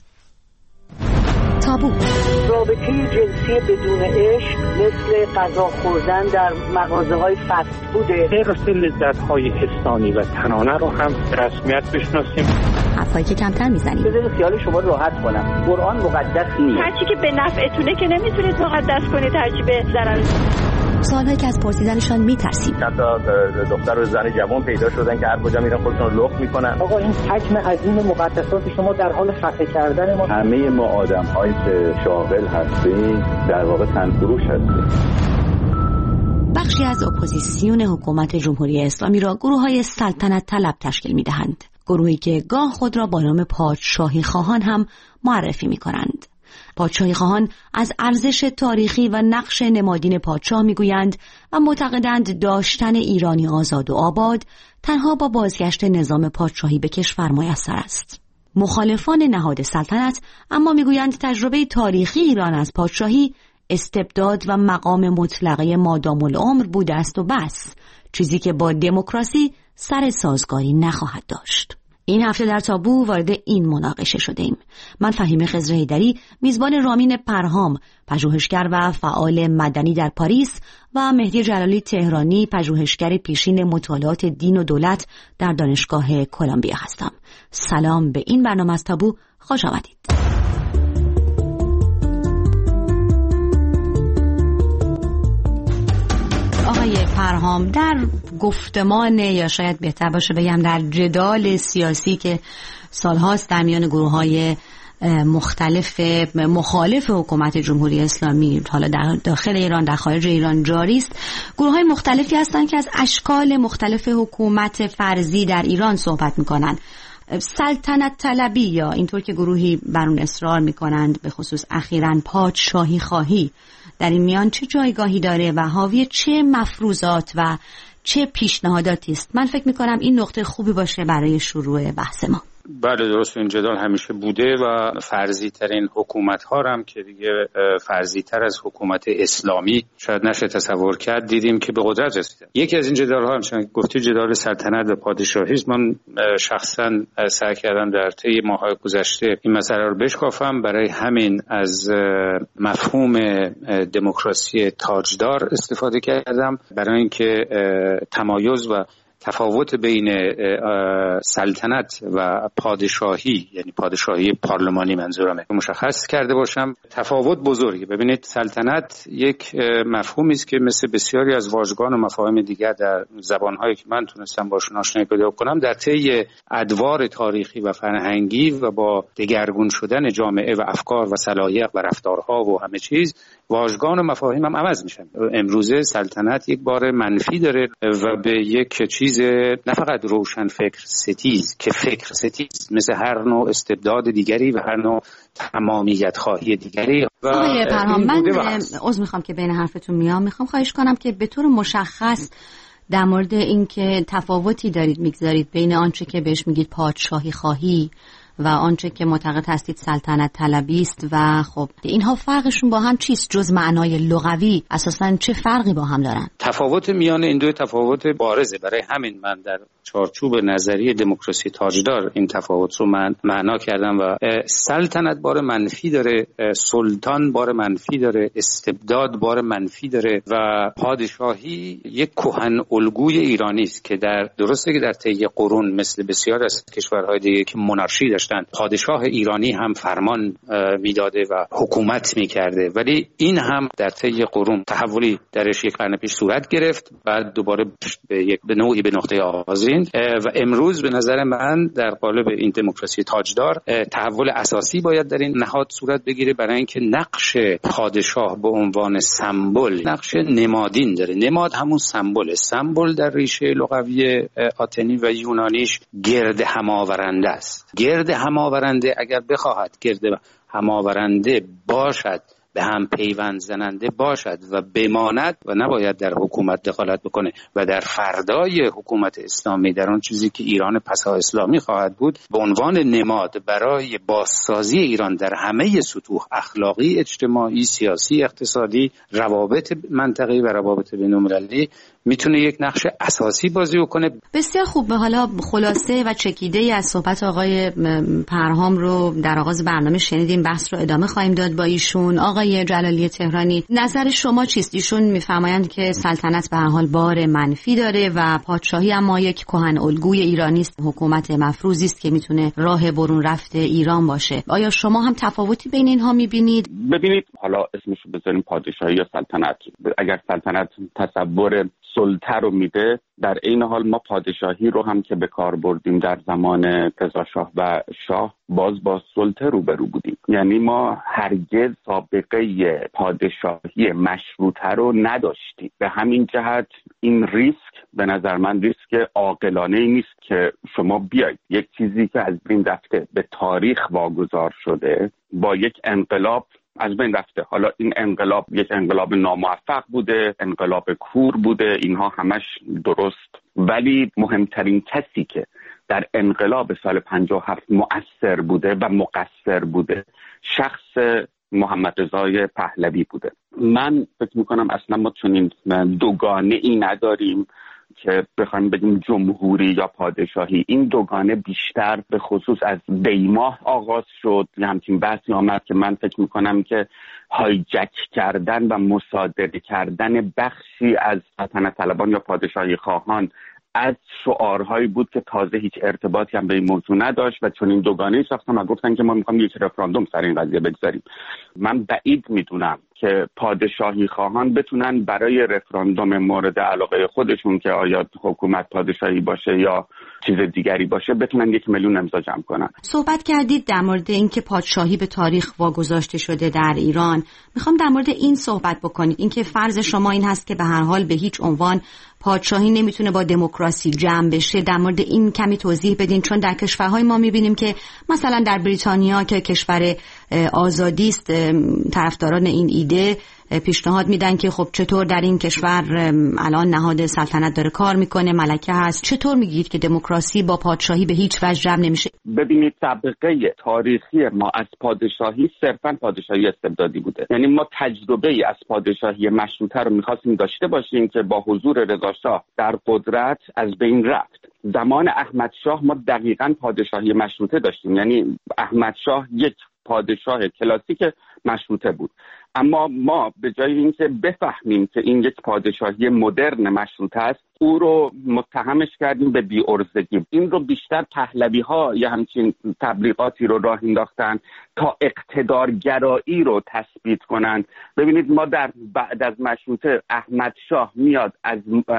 O: تابو.
C: رابطه جنسی بدون عشق مثل غذا خوردن در مغازه‌های فست فود،
B: حرص لذت‌های حسانی و تنانه رو هم رسمیت بشناسیم.
O: حرفایی که کمتر میزنیم.
C: بذارید خیال شما راحت کنم. قرآن مقدس نیست.
R: هرچی که به نفعتونه که نمیتونید مقدس کنید، هرچی به ضرر.
O: سوالهایی که از پرسیدنشان میترسیم.
S: چند تا دختر و زن جوان پیدا شدن که هر کجا میرن خودشون رو لخت میکنن.
B: آقا این حجم عظیم مقدسات شما در حال خفه کردن ما.
S: همه ما آدم‌هایی که شاغل هستیم در واقع تنفروش هستیم.
O: بخشی از اپوزیسیون حکومت جمهوری اسلامی را گروه‌های سلطنت طلب تشکیل میدهند. گروهی که گاه خود را با نام پادشاهی خواهان هم معرفی میکنند. پادشاهی خواهان از ارزش تاریخی و نقش نمادین پادشاه میگویند و معتقدند داشتن ایرانی آزاد و آباد تنها با بازگشت نظام پادشاهی به کشور میسر است. مخالفان نهاد سلطنت اما میگویند تجربه تاریخی ایران از پادشاهی استبداد و مقام مطلقه مادام العمر بوده است و بس، چیزی که با دموکراسی سر سازگاری نخواهد داشت. این هفته در تابو وارد این مناقشه شده ایم. من فهیمه خضر حیدری، میزبان رامین پرهام، پژوهشگر و فعال مدنی در پاریس، و مهدی جلالی تهرانی، پژوهشگر پیشین مطالعات دین و دولت در دانشگاه کلمبیا هستم. سلام به این برنامه از تابو، خوش آمدید. آقای پرهام، در گفتمان یا شاید بهتر باشه بگم در جدال سیاسی که سالهاست در میان گروه‌های مختلف مخالف حکومت جمهوری اسلامی، حالا در داخل ایران در خارج ایران جاری است، گروه‌های مختلفی هستند که از اشکال مختلف حکومت فرضی در ایران صحبت می‌کنند. سلطنت طلبی یا اینطور که گروهی بر اون اصرار می‌کنند به خصوص اخیراً پادشاهی خواهی در این میان چه جایگاهی داره و حاوی چه مفروضات و چه پیشنهاداتی است؟ من فکر می‌کنم این نقطه خوبی باشه برای شروع بحث ما.
T: بله درست، این جدال همیشه بوده و فرضی ترین حکومت ها هم که دیگه فرضی تر از حکومت اسلامی شاید نشه تصور کرد دیدیم که به قدرت رسیدن. یکی از این جدال ها همچنان گفتی جدال سلطنت و پادشاهی است. من شخصا سعی کردم در طی ماه‌های گذشته این مسئله رو بشکافم، برای همین از مفهوم دموکراسی تاجدار استفاده کردم برای اینکه تمایز و تفاوت بین سلطنت و پادشاهی، یعنی پادشاهی پارلمانی منظورمه، مشخص کرده باشم. تفاوت بزرگی. ببینید سلطنت یک مفهومی است که مثل بسیاری از واژگان و مفاهیم دیگر در زبان‌هایی که من تونستم باشون آشنایی پیدا کنم در طی ادوار تاریخی و فرهنگی و با دگرگون شدن جامعه و افکار و سلایق و رفتارها و همه چیز واژگان و مفاهیم هم عوض میشن. امروزه سلطنت یک بار منفی داره و به یک چیز نه فقط روشن فکر ستیز که فکر ستیز مثل هر نوع استبداد دیگری و هر نوع تمامیت خواهی دیگری.
O: آقای پرهام، من عذر میخوام که بین حرفتون میام، میخوام خواهش کنم که به طور مشخص در مورد اینکه تفاوتی دارید میگذارید بین آنچه که بهش میگید پادشاهی خواهی و آنچه که معتقد هستید سلطنت طلبی است و خب اینها فرقشون با هم چیست؟ جز معنای لغوی اساساً چه فرقی با هم دارن؟
T: تفاوت میان این دو تفاوت بارزه. برای همین من در چارچوب نظریه دموکراسی تاجدار این تفاوت رو من معنا کردم و سلطنت بار منفی داره، سلطان بار منفی داره، استبداد بار منفی داره و پادشاهی یک کهن الگوی ایرانی است که در درسته که در طی قرون مثل بسیار از کشورهای دیگه که مونارشی داشتن پادشاه ایرانی هم فرمان میداده و حکومت میکرده، ولی این هم در طی قرون تحولی درش یک قرن پیش صورت گرفت، بعد دوباره به یک به نوعی به نقطه آغازین و امروز به نظر من در قالب این دموکراسی تاجدار تحول اساسی باید در این نهاد صورت بگیره، برای اینکه نقش پادشاه به عنوان سمبل نقش نمادین داره. نماد همون سمبل، سمبل در ریشه لغوی آتنی و یونانیش گرد هماورنده است. گرد هماورنده اگر بخواهد گرد هماورنده باشد، به هم پیوند زننده باشد و بماند و نباید در حکومت دخالت بکنه و در فردای حکومت اسلامی در اون چیزی که ایران پسا اسلامی خواهد بود به عنوان نماد برای بازسازی ایران در همه سطوح اخلاقی، اجتماعی، سیاسی، اقتصادی، روابط منطقه‌ای و روابط بین‌المللی میتونه یک نقش اساسی بازی بکنه.
O: بسیار خوب. حالا خلاصه و چکیده ای از صحبت آقای پرهام رو در آغاز برنامه شنیدیم، بحث رو ادامه خواهیم داد با ایشون. آقای جلالی تهرانی، نظر شما چیست؟ ایشون میفرمایند که سلطنت به هر حال بار منفی داره و پادشاهی اما یک کهن الگوی ایرانی است، حکومت مفروضی است که میتونه راه برون رفت ایران باشه. آیا شما هم تفاوتی بین اینها میبینید؟
U: ببینید، حالا اسمشو بذاریم پادشاهی یا سلطنت، اگر سلطنت تصور سلطه رو میده، در این حال ما پادشاهی رو هم که به کار بردیم در زمان رضا شاه و شاه باز با سلطه روبرو بودیم. یعنی ما هرگز سابقه پادشاهی مشروطه رو نداشتیم. به همین جهت این ریسک به نظر من ریسک عاقلانه ای نیست که شما بیاید یک چیزی که از بین رفته به تاریخ واگذار شده با یک انقلاب از بین رفته. حالا این انقلاب یک انقلاب ناموفق بوده، انقلاب کور بوده، اینها همش درست، ولی مهمترین کسی که در انقلاب سال پنجاه و هفت مؤثر بوده و مقصر بوده شخص محمد رضای پهلوی بوده. من فکر میکنم اصلا ما چنین دوگانه ای نداریم که بخوایم بگیم جمهوری یا پادشاهی. این دوگانه بیشتر به خصوص از دیماه آغاز شد. یه همچین بحثی آمد که من فکر میکنم که هایجک کردن و مصادره کردن بخشی از سلطنت طلبان یا پادشاهی خواهان از شعارهایی بود که تازه هیچ ارتباطی هم به این موضوع نداشت و چون این دوگانه ساختن و گفتن که ما میخوایم یک رفراندوم سر این قضیه بگذاریم. من بعید میدونم که پادشاهی خواهان بتونن برای رفراندوم مورد علاقه خودشون که آیا حکومت پادشاهی باشه یا چیز دیگری باشه بتونن یک میلیون امضا جمع کنن.
O: صحبت کردید در مورد اینکه پادشاهی به تاریخ واگذاشته شده در ایران. میخوام در مورد این صحبت بکنید، اینکه فرض شما این هست که به هر حال به هیچ عنوان پادشاهی نمیتونه با دموکراسی جمع بشه. در مورد این کمی توضیح بدین، چون در کشورهای ما میبینیم که مثلا در بریتانیا که کشور آزادی است، طرفداران این ایده پیشنهاد میدن که خب چطور در این کشور الان نهاد سلطنت داره کار میکنه، ملکه هست، چطور میگید که دموکراسی با پادشاهی به هیچ وجه جمع نمیشه؟
U: ببینید، سابقه تاریخی ما از پادشاهی صرفا پادشاهی استبدادی بوده. یعنی ما تجربه ای از پادشاهی مشروطه رو میخواستیم داشته باشیم که با حضور رضا شاه در قدرت از بین رفت. زمان احمد شاه ما دقیقاً پادشاهی مشروطه داشتیم. یعنی احمد شاه یک پادشاه کلاسیک مشروطه بود، اما ما به جای اینکه بفهمیم که این یک پادشاهی مدرن مشروطه است، او رو متهمش کردیم به بی‌عرضگی. این رو بیشتر پهلوی ها یا همچین تبلیغاتی رو راه انداختن تا اقتدارگرایی رو تثبیت کنند. ببینید، ما در بعد از مشروطه احمد شاه میاد از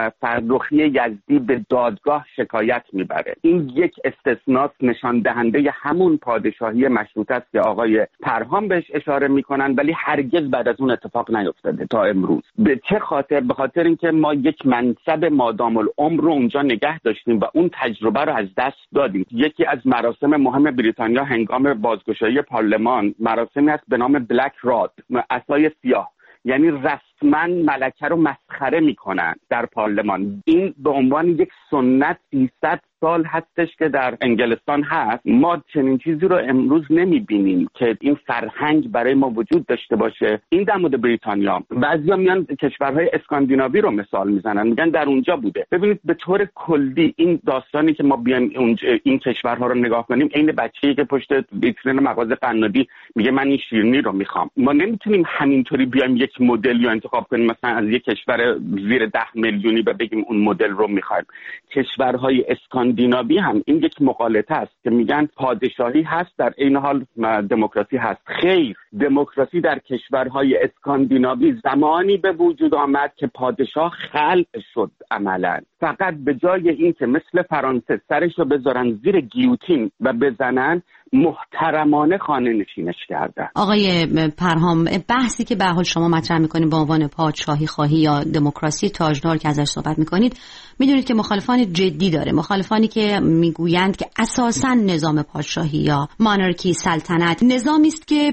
U: فرخی یزدی به دادگاه شکایت میبره. این یک استثناء نشان دهنده همون پادشاهی مشروطه است که آقای پرهام بهش اشاره میکنن، ولی هرگز بعد از اون اتفاق نیفتاده تا امروز. به چه خاطر؟ به خاطر اینکه ما یک منصب مادام العمر رو اونجا نگه داشتیم و اون تجربه رو از دست دادیم. یکی از مراسم مهم بریتانیا هنگام بازگشایی پارلمان مراسمی است به نام بلک راد، عصای سیاه، یعنی رسم رسما ملکه رو مسخره میکنن در پارلمان. این به عنوان یک سنت سیصد سال هستش که در انگلستان هست. ما چنین چیزی رو امروز نمیبینیم که این فرهنگ برای ما وجود داشته باشه. این در مورد بریتانیا. بعضیا میان کشورهای اسکاندیناوی رو مثال میزنن، میگن در اونجا بوده. ببینید به طور کلی این داستانی که ما بیایم این کشورها رو نگاه کنیم، عین بچه‌ای که پشت ویترین مغازه قنادی میگه من این شیرینی رو میخوام. ما نمیتونیم همینطوری بیایم یک مدل یا انتخاب کنیم مثلا از یک کشور زیر ده میلیونی و بگیم اون مدل رو میخوایم. کشورهای اسکاندیناوی هم این یک مغالطه است که میگن پادشاهی هست در این حال دموکراسی هست. خیر، دموکراسی در کشورهای اسکاندیناوی زمانی به وجود آمد که پادشاه خلق شد عملاً. فقط به جای این که مثل فرانسه سرشو بذارن زیر گیوتین و بزنن، محترمانه خانه نشینش کردن.
E: آقای پرهام، بحثی که به حال شما مطرح میکنید به عنوان پادشاهی خواهی یا دموکراسی تاجدار که ازش صحبت میکنید، میدونید که مخالفان جدی داره، مخالفانی که میگویند که اساساً نظام پادشاهی یا مانارکی، سلطنت، نظامی است که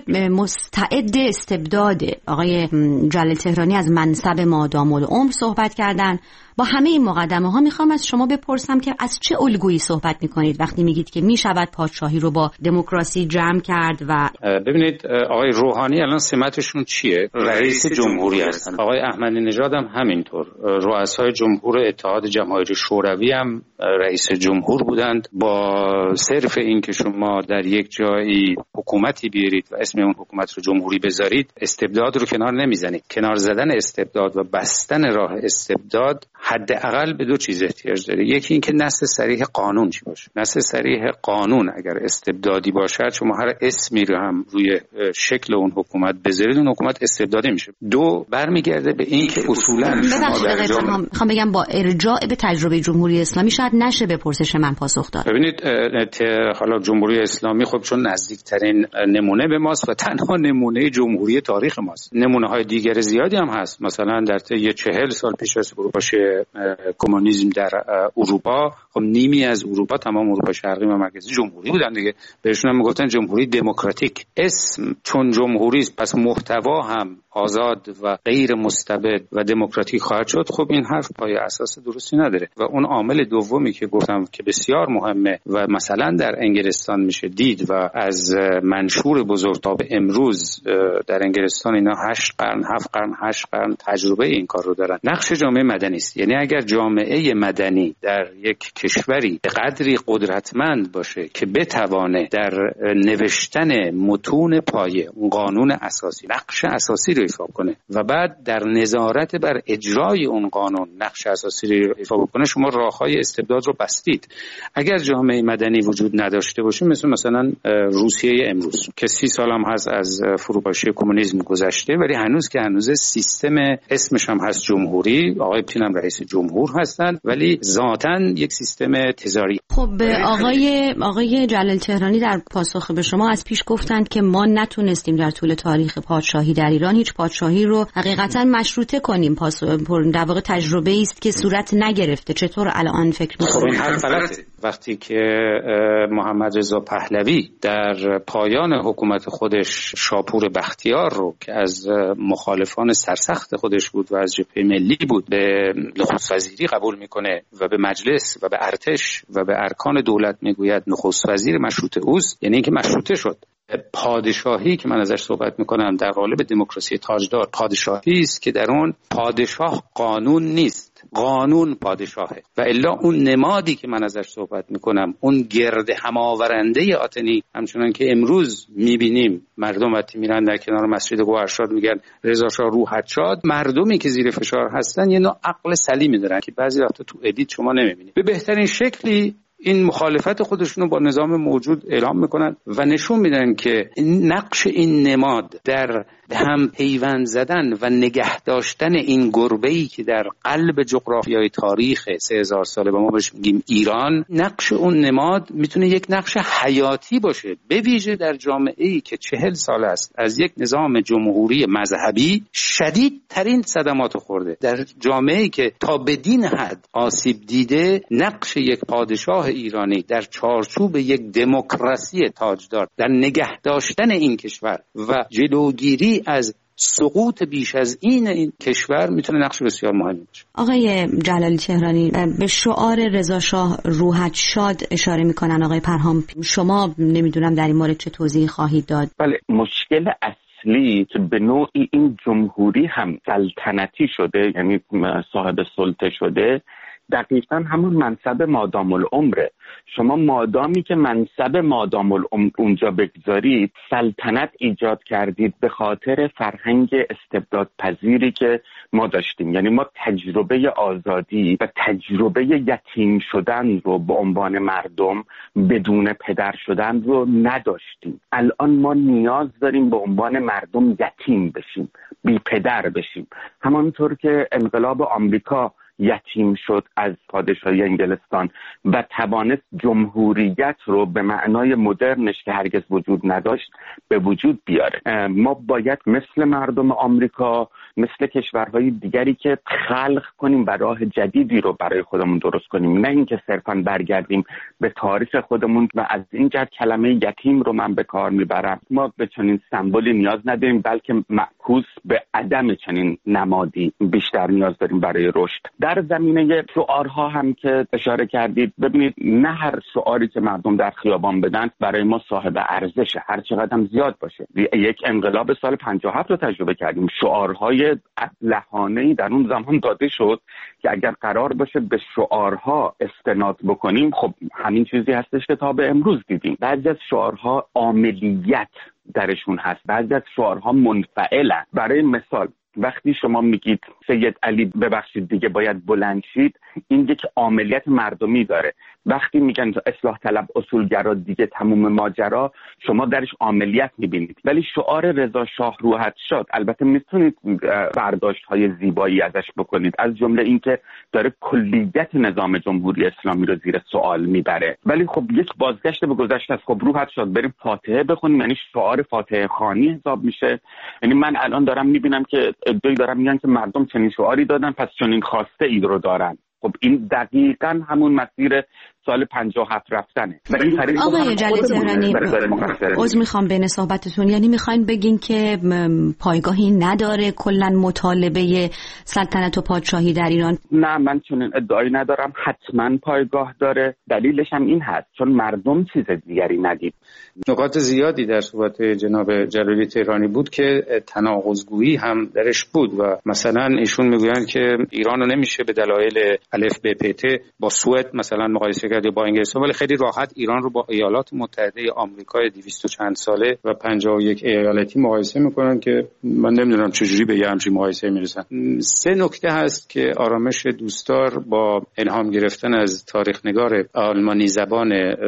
E: مستعد استبداده. آقای جلال تهرانی از منصب مادام العمر صحبت کردن. با همه این مقدمه ها میخوام از شما بپرسم که از چه الگویی صحبت میکنید وقتی میگید که میشود پادشاهی رو با دموکراسی جمع کرد؟ و
T: ببینید آقای روحانی الان سمتشون چیه؟ رئیس جمهوری هستن. آقای احمدی نژاد هم همینطور. رؤسای جمهور اتحاد جماهیر شوروی هم رئیس جمهور بودند. با صرف این که شما در یک جایی حکومتی بیارید و اسم اون حکومت رو جمهوری بذارید، استبداد رو کنار نمیزنید. کنار زدن استبداد و بستن راه استبداد حداقل به دو چیز احتیاج داره. یکی این که نص صریح قانون چی باشه. نص صریح قانون اگر استبدادی باشد، شما هر اسمی رو هم روی شکل اون حکومت بذارید، اون حکومت استبدادی میشه. دو، برمیگرده به این که اصولا
E: شما در جامعه، میخوام بگم با ارجاع به تجربه جمهوری اسلامی شاید نشه به پرسش من پاسخ داد.
T: ببینید حالا جمهوری اسلامی خب چون نزدیکترین نمونه به ماست و تنها نمونه جمهوری تاریخ ماست. نمونه های دیگر زیادی هم هست. مثلا در طی چهل سال پیش از فروپاشی کمونیسم در اروپا، خب نیمی از اروپا، تمام اروپا شرقی و مرکزی جمهوری بودن دیگه. بهشون هم میگفتن جمهوری دموکراتیک. اسم چون جمهوری است، پس محتوا هم آزاد و غیر مستبد و دموکراتیک خواهد شد. خب این حرف پای اساس درستی نداره. و اون عامل دومی که گفتم که بسیار مهمه و مثلا در انگلستان میشه دید و از منشور بزرگ تا به امروز در انگلستان اینا هشت قرن، هفت قرن، هشت قرن تجربه این کار رو دارن. نقش جامعه مدنی است. یعنی اگر جامعه مدنی در یک کشوری به قدری قدرتمند باشه که بتوانه در نوشتن متون پایه اون قانون اساسی نقش اساسی رو ایفا کنه و بعد در نظارت بر اجرای اون قانون نقش اساسی رو ایفا بکنه، شما راههای استبداد رو بستید. اگر جامعه مدنی وجود نداشته باشه، مثل مثلا روسیه امروز که سی سال هم هست از فروپاشی کمونیسم گذشته، ولی هنوز که هنوز سیستم اسمش هم هست جمهوری، آقای پوتین هم رئیس جمهور هستند، ولی ذاتاً یک سیستم تزاری.
E: خب آقای آقای جلال تهرانی در پاسخ به شما از پیش گفتند که ما نتونستیم در طول تاریخ پادشاهی در ایران هیچ پادشاهی رو حقیقتاً مشروطه کنیم. پاس در واقع تجربه است که صورت نگرفته. چطور الان فکر می‌کنید؟
T: خب این حرف غلطه. وقتی که محمد رضا پهلوی در پایان حکومت خودش شاپور بختیار رو که از مخالفان سرسخت خودش بود و از جبهه ملی بود به نخست وزیری قبول میکنه و به مجلس و به ارتش و به ارکان دولت میگوید نخست وزیر مشروطه اوست، یعنی اینکه مشروطه شد. پادشاهی که من ازش صحبت میکنم در قالب دموکراسی تاجدار پادشاهی است که در اون پادشاه قانون نیست، قانون پادشاهه. و الا اون نمادی که من ازش صحبت میکنم، اون گرد هماورنده آتنی، همچنان که امروز میبینیم مردم وقتی میرن در کنار مسجد گوهرشاد میگن رضا شاه روحت شاد، مردمی که زیر فشار هستن یه نوع عقل سلیمی دارن که بعضی وقتا تو ادیت شما نمیبینید. به بهترین شکلی این مخالفت خودشونو با نظام موجود اعلام میکنن و نشون میدن که نقش این نماد در هم پیوند زدن و نگه داشتن این گربه‌ای که در قلب جغرافیای تاریخ سه هزار ساله با ما بهش میگیم ایران، نقش اون نماد میتونه یک نقش حیاتی باشه، به ویژه در جامعه‌ای که چهل سال است از یک نظام جمهوری مذهبی شدیدترین صدمات خورده، در جامعه‌ای که تا بدین حد آسیب دیده. نقش یک پادشاه ایرانی در چارچوب یک دموکراسی تاجدار در نگه داشتن این کشور و جلوگیری از سقوط بیش از این این کشور میتونه نقش بسیار مهمی باشه.
E: آقای جلالی تهرانی به شعار رضا شاه روحت شاد اشاره میکنن آقای پرهام، شما نمیدونم در این مورد چه توضیحی خواهید داد؟
U: بله، مشکل اصلی که به نوعی این جمهوری هم سلطنتی شده، یعنی صاحب سلطه شده، دقیقا همون منصب مادام العمره. شما مادامی که منصب مادام العمر اونجا بگذارید، سلطنت ایجاد کردید به خاطر فرهنگ استبداد پذیری که ما داشتیم. یعنی ما تجربه آزادی و تجربه یتیم شدن رو به عنوان مردم بدون پدر شدن رو نداشتیم. الان ما نیاز داریم به عنوان مردم یتیم بشیم، بی پدر بشیم، همانطور که انقلاب آمریکا یتیم شد از پادشاهی انگلستان و توانست جمهوریت رو به معنای مدرنش که هرگز وجود نداشت به وجود بیاره. ما باید مثل مردم آمریکا، مثل کشورهای دیگری که خلق کنیم و راه جدیدی رو برای خودمون درست کنیم، نه اینکه صرفاً برگردیم به تاریخ خودمون. و از این جهت کلمه یتیم رو من به کار میبرم. ما به چنین سمبولی نیاز نداریم، بلکه معکوس به عدم چنین نمادی بیشتر نیاز داریم برای رشد. در زمینه شعارها هم که اشاره کردید، ببینید نه هر شعاری که مردم در خیابان بدن برای ما صاحب ارزشه، هر چقدر هم زیاد باشه. یک انقلاب سال پنجاه و هفت رو تجربه کردیم، شعارهای ابلهانه‌ای در اون زمان داده شد که اگر قرار باشه به شعارها استناد بکنیم، خب همین چیزی هستش که تا به امروز دیدیم. بعضی از شعارها عاملیت درشون هست، بعضی از شعارها منفعلن. برای مثال وقتی شما میگید سید علی ببخشید دیگه باید بلند شید، این یک عاملیت مردمی داره. وقتی میگن اصلاح طلب اصولگرا دیگه تموم ماجرا، شما درش عاملیت میبینید. ولی شعار رضا شاه روحت شاد، البته میتونید برداشت های زیبایی ازش بکنید، از جمله اینکه داره کلیت نظام جمهوری اسلامی رو زیر سوال میبره. ولی خب یک بازگشت به گذشته است. خب روحت شاد بریم فاتحه بخونیم، یعنی شعار فاتحه خوانی حساب میشه. یعنی من الان دارم میبینم که ادعی دارم میگن که مردم چنین شعاری دادن پس چنین خواسته ای رو دارن. خب این دقیقاً همون مسیر سال پنجاه و هفت رفتنه.
E: آقای جلالی تهرانی، عذر میخوام بین صحبتتون، یعنی میخواین بگین که پایگاهی نداره کلا مطالبه سلطنت و پادشاهی در ایران؟
U: نه، من چنین ادعایی ندارم. حتما پایگاه داره. دلیلش هم این هست چون مردم چیز دیگری ندید.
T: نکات زیادی در صحبت جناب جلالی تهرانی بود که تناقض‌گویی هم درش بود و مثلا ایشون میگویند که ایران رو نمیشه به دلایل الف ب پ ت با سوئد مثلا مقایسه کرد با انگلستان، ولی خیلی راحت ایران رو با ایالات متحده آمریکای دویست و چند ساله و پنجاه و یک ایالتی مقایسه میکنن که من نمیدونم چجوری به یه همچین مقایسه میرسن. سه نکته هست که آرامش دوستدار با الهام گرفتن از تاریخ‌نگار آلمانی زبان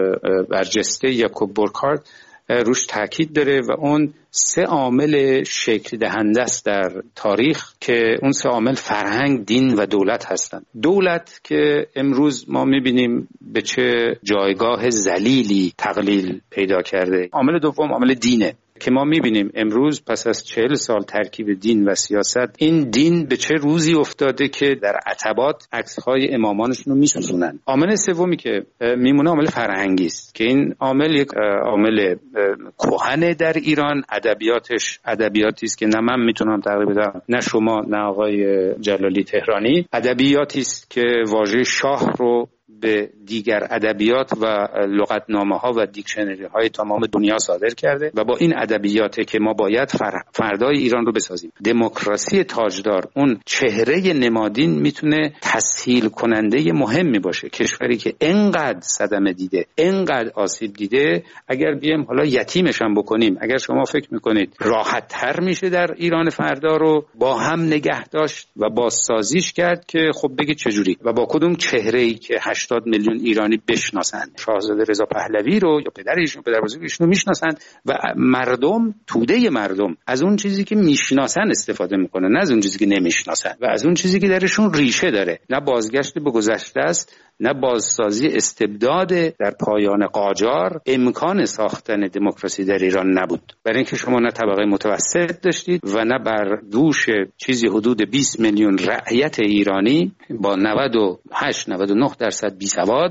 T: برجسته یاکوب بورکارت روش تاکید داره و اون سه عامل شکل دهنده است در تاریخ که اون سه عامل فرهنگ، دین و دولت هستند. دولت که امروز ما میبینیم به چه جایگاه ذلیلی تقلیل پیدا کرده. عامل دوم عامل دینه که ما میبینیم امروز پس از چهل سال ترکیب دین و سیاست، این دین به چه روزی افتاده که در عتبات عکس‌های امامانشون رو میسوزونن. عامل سومی که میمونه عامل فرهنگی است که این عامل یک عامل کهنه در ایران. ادبیاتش ادبیاتی است که نه من میتونم تقریبا بدم، نه شما، نه آقای جلالی تهرانی. ادبیاتی است که واژه شاه رو به دیگر ادبیات و لغتنامه‌ها و دیکشنری‌های تمام دنیا صادر کرده و با این ادبیاته که ما باید فردای ایران رو بسازیم. دموکراسی تاجدار، اون چهره نمادین، میتونه تسهیل کننده مهمی باشه. کشوری که انقدر صدمه دیده، انقدر آسیب دیده، اگر بیم حالا یتیمش هم بکنیم، اگر شما فکر میکنید راحت تر میشه در ایران فردا رو با هم نگه داشت و بازسازیش کرد، که خب بگید چجوری و با کدوم چهره‌ای که هشتاد میلیون ایرانی بشناسن. شاهزاده رضا پهلوی رو یا پدرش یا پدربزرگش رو میشناسن و مردم، توده مردم، از اون چیزی که میشناسن استفاده میکنن، نه از اون چیزی که نمیشناسن و از اون چیزی که درشون ریشه داره. نه بازگشت به گذشته است، نه بازسازی استبداد در پایان قاجار. امکان ساختن دموکراسی در ایران نبود، برای اینکه شما نه طبقه متوسط داشتید و نه بر دوش چیزی حدود بیست میلیون رعیت ایرانی با نود و هشت نود و نه درصد بی سواد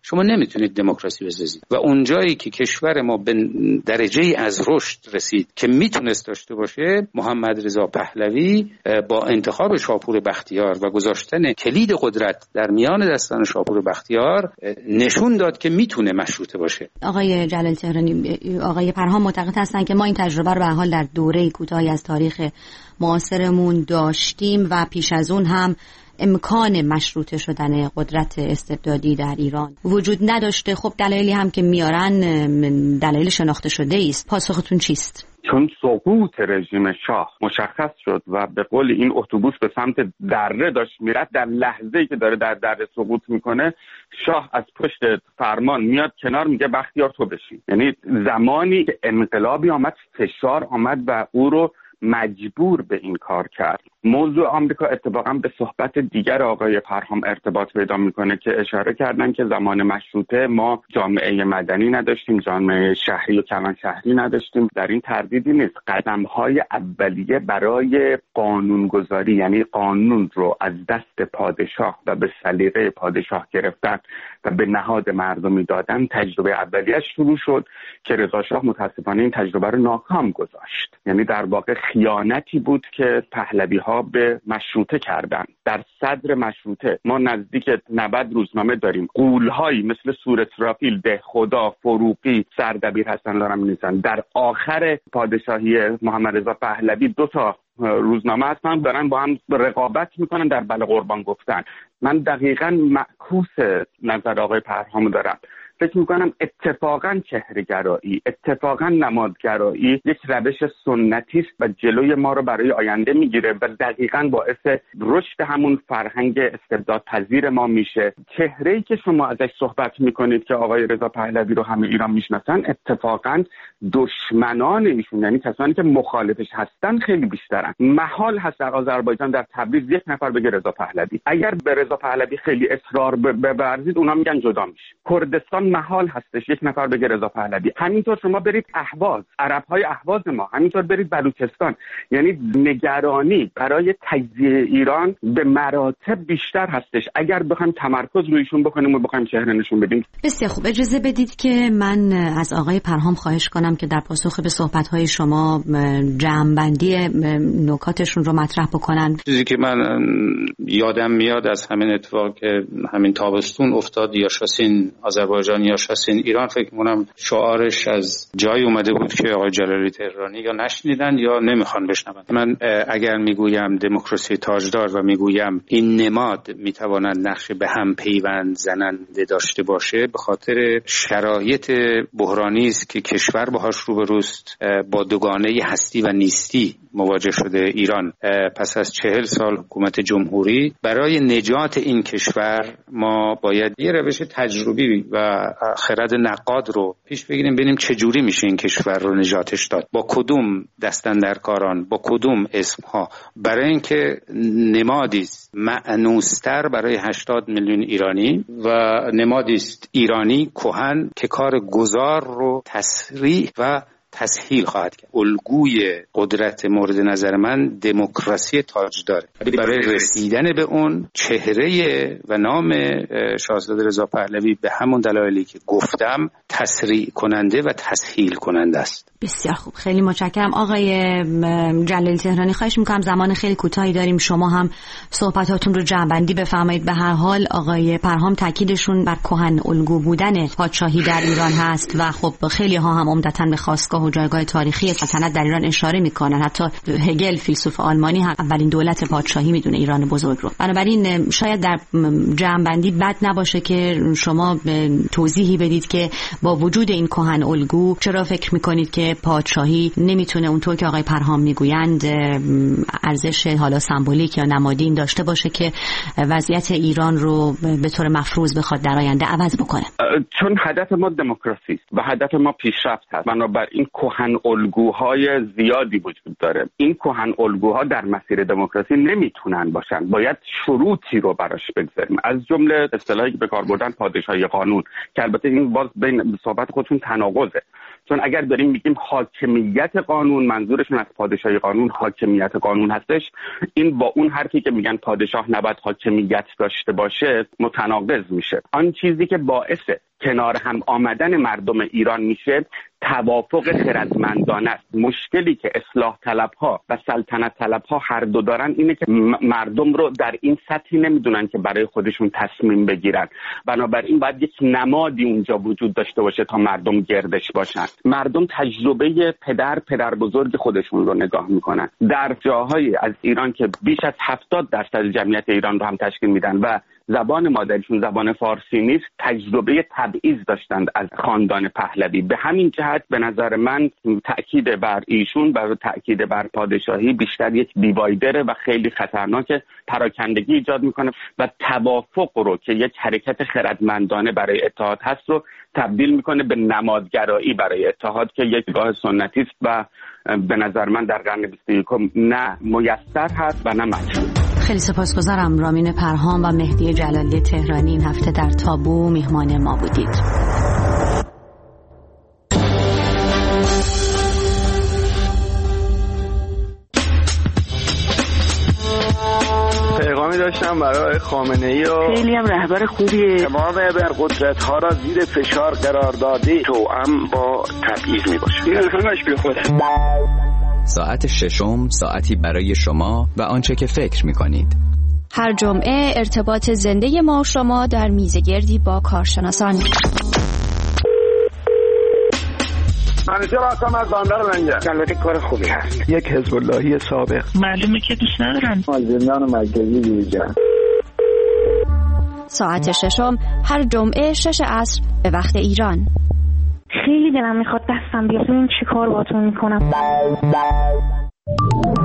T: شما نمیتونید دموکراسی بسازید. و اونجایی که کشور ما به درجه‌ای از رشد رسید که میتونست داشته باشه، محمد رضا پهلوی با انتخاب شاپور بختیار و گذاشتن کلید قدرت در میان دستان شاپور بختیار نشون داد که میتونه مشروطه باشه.
E: آقای جلال تهرانی، آقای پرهام معتقد هستن که ما این تجربه رو به هر حال در دوره کوتاهی از تاریخ معاصرمون داشتیم و پیش از اون هم امکان مشروطه شدن قدرت استبدادی در ایران وجود نداشته. خب دلایلی هم که میارن دلایل شناخته شده است. پاسختون چیست؟
U: چون سقوط رژیم شاه مشخص شد و به قول این اتوبوس به سمت دره داشت میرد، در لحظه‌ای که داره در دره سقوط میکنه، شاه از پشت فرمان میاد کنار، میگه بختیار تو بشین. یعنی زمانی که انقلابی آمد، فشار آمد و او رو مجبور به این کار کرد. موضوع آمریکا اتفاقا به صحبت دیگر آقای پرهام ارتباط پیدا میکنه که اشاره کردن که زمان مشروطه ما جامعه مدنی نداشتیم، جامعه شهری و کلان شهری نداشتیم. در این تردیدی نیست. قدم‌های اولیه برای قانونگذاری، یعنی قانون رو از دست پادشاه و به سلیقه پادشاه گرفتن و به نهاد مردمی دادن، تجربه اولیه‌اش شروع شد که رضا شاه متاسفانه این تجربه رو ناکام گذاشت. یعنی در واقع خیانتی بود که پهلوی‌ها به مشروطه کردن. در صدر مشروطه ما نزدیک نود روزنامه داریم، غول‌هایی مثل سور اسرافیل، ده خدا، فروغی، سردبیر حسن لارمی نیستن. در آخر پادشاهی محمد رضا پهلوی دو تا روزنامه هستن دارن با هم رقابت میکنن در بله قربان گفتن. من دقیقاً معکوس نظر آقای پرهام دارم. فکر میکنم اتفاقاً چهره‌گرایی، اتفاقاً نمادگرایی یک روش سنتی است و جلوی ما رو برای آینده میگیره و دقیقاً باعث رشد همون فرهنگ استبداد پذیر ما میشه. چهره‌ای که شما ازش صحبت میکنید که آقای رضا پهلوی رو همه ایران میشناسن، اتفاقاً دشمنان ایشون، یعنی کسانی که مخالفش هستن، خیلی بیشترن. محال هست در آذربایجان، در تبریز یک نفر بگه رضا پهلوی. اگر به رضا پهلوی خیلی اصرار بورزید اونا میگن جدا میشه. کردستان محال هستش یک نفر بگه رضا پهلوی. همینطور شما برید اهواز، عرب‌های اهواز ما، همینطور برید بلوچستان. یعنی نگرانی برای تجزیه ایران به مراتب بیشتر هستش. اگر بخوایم تمرکز رویشون بکنیم و بخوایم چهره نشون بدیم.
E: بسیار خوب. اجازه بدید که من از آقای پرهام خواهش کنم که در پاسخ به صحبت‌های شما جمع‌بندی نکاتشون رو مطرح بکنن.
T: چیزی که من یادم میاد از همین اتفاق که همین تابستون افتاد، یاشاسین آذربایجان یاشاسین ایران، فکر می‌کنم شعارش از جای اومده بود که آقای جلالی تهرانی یا نشنیدن یا نمیخوان بشنون. من اگر میگویم دموکراسی تاجدار و میگویم این نماد میتواند نقش به هم پیوند زننده داشته باشه، به خاطر شرایط بحرانی است که کشور باهاش روبروست، با دوگانه هستی و نیستی مواجه شده ایران. پس از چهل سال حکومت جمهوری، برای نجات این کشور ما باید یه روش تجربی و خرد نقاد رو پیش بگیریم، ببینیم چه جوری میشه این کشور رو نجاتش داد، با کدوم دستاندرکاران، با کدوم اسمها، برای اینکه نمادی است مأنوس‌تر برای هشتاد میلیون ایرانی و نمادی است ایرانی کهن که کار گذار رو تسریع و تسهیل خواهد کرد. الگوی قدرت مورد نظر من دموکراسی تاجداره. برای رسیدن به اون، چهره و نام شاهزاده رضا پهلوی به همون دلایلی که گفتم تسریع کننده و تسهیل کننده است.
E: بسیار خوب، خیلی متشکرم. آقای جلالی تهرانی، خواهش میکنم زمان خیلی کوتاهی داریم، شما هم صحبتاتون رو جمع‌بندی بفرمایید. به هر حال آقای پرهام تاکیدشون بر کهن الگو بودن پادشاهی در ایران هست و خب خیلی ها هم عمدتاً به خاستگاه و جایگاه تاریخی سلطنت در ایران اشاره میکنن. حتی هگل فیلسوف آلمانی هم اولین دولت پادشاهی میدونه ایران بزرگ رو. بنابراین شاید در جمع‌بندی بد نباشه که شما توضیحی بدید که با وجود این کهن الگو چرا فکر میکنید که پادشاهی نمیتونه اونطور که آقای پرهام میگویند ارزش حالا سمبولیک یا نمادین داشته باشه که وضعیت ایران رو به طور مفروض بخواد در آینده عوض بکنه.
U: چون هدف ما دموکراسی است و هدف ما پیشرفت هست، بنابراین کهن الگوهای زیادی وجود داره. این کهن الگوها در مسیر دموکراسی نمیتونن باشن، باید شروطی رو براش بگذاریم، از جمله اصطلاحی که به کار بردن پادشاهی قانون، که البته این باز بین صحبت خودشون تناقضه. چون اگر داریم میگیم حاکمیت قانون، منظورشون از پادشاهی قانون حاکمیت قانون هستش. این با اون حرفی که میگن پادشاه نباید حاکمیت داشته باشه متناقض میشه. آن چیزی که باعث کنار هم آمدن مردم ایران میشه توافق خردمندانه است. مشکلی که اصلاح طلبها و سلطنت طلبها هر دو دارن اینه که مردم رو در این سطحی نمیدونن که برای خودشون تصمیم بگیرن. بنابراین باید یک نمادی اونجا وجود داشته باشه تا مردم گردش باشن. مردم تجربه پدر پدر بزرگ خودشون رو نگاه میکنن. در جاهایی از ایران که بیش از هفتاد درصد جمعیت ایران رو هم تشکیل میدن و زبان مادریشون زبان فارسی نیست، تجربه تبعیض داشتند از خاندان پهلوی. به همین جهت به نظر من تأکید بر ایشون و تأکید بر پادشاهی بیشتر یک دیوایدره و خیلی خطرناکه، پراکندگی ایجاد میکنه و توافق رو که یک حرکت خردمندانه برای اتحاد هست رو تبدیل میکنه به نمادگرایی برای اتحاد که یک راه سنتی است و به نظر من در قرن بیست و یکم نه میسر هست و نه مطلوب.
E: خیلی سپاسگزارم. رامین پرهام و مهدی جلالی تهرانی این هفته در تابو میهمان ما بودید.
D: پیغامی داشتم برای خامنه ای و
C: خیلی هم رهبر خوبیه.
D: تمام برقدرت ها را زیر فشار قرار داده توأم با تبعیض می باشه. این همش بی خوده.
V: ساعت ششم ساعتی برای شما و آنچه که فکر می کنید.
N: هر جمعه ارتباط زنده ما و شما در میزگردی با کارشناسان.
D: منیشه راستم از باندر لنگه. البته کار خوبی هست. یک حزب اللهی سابق.
W: معلومه که دوست ندارن.
D: زندان مرکزی بیرجن.
N: ساعت ششم هر جمعه شش عصر به وقت ایران.
R: خیلی دلم میخواد دستم بیاد. این چی کار باتون میکنم؟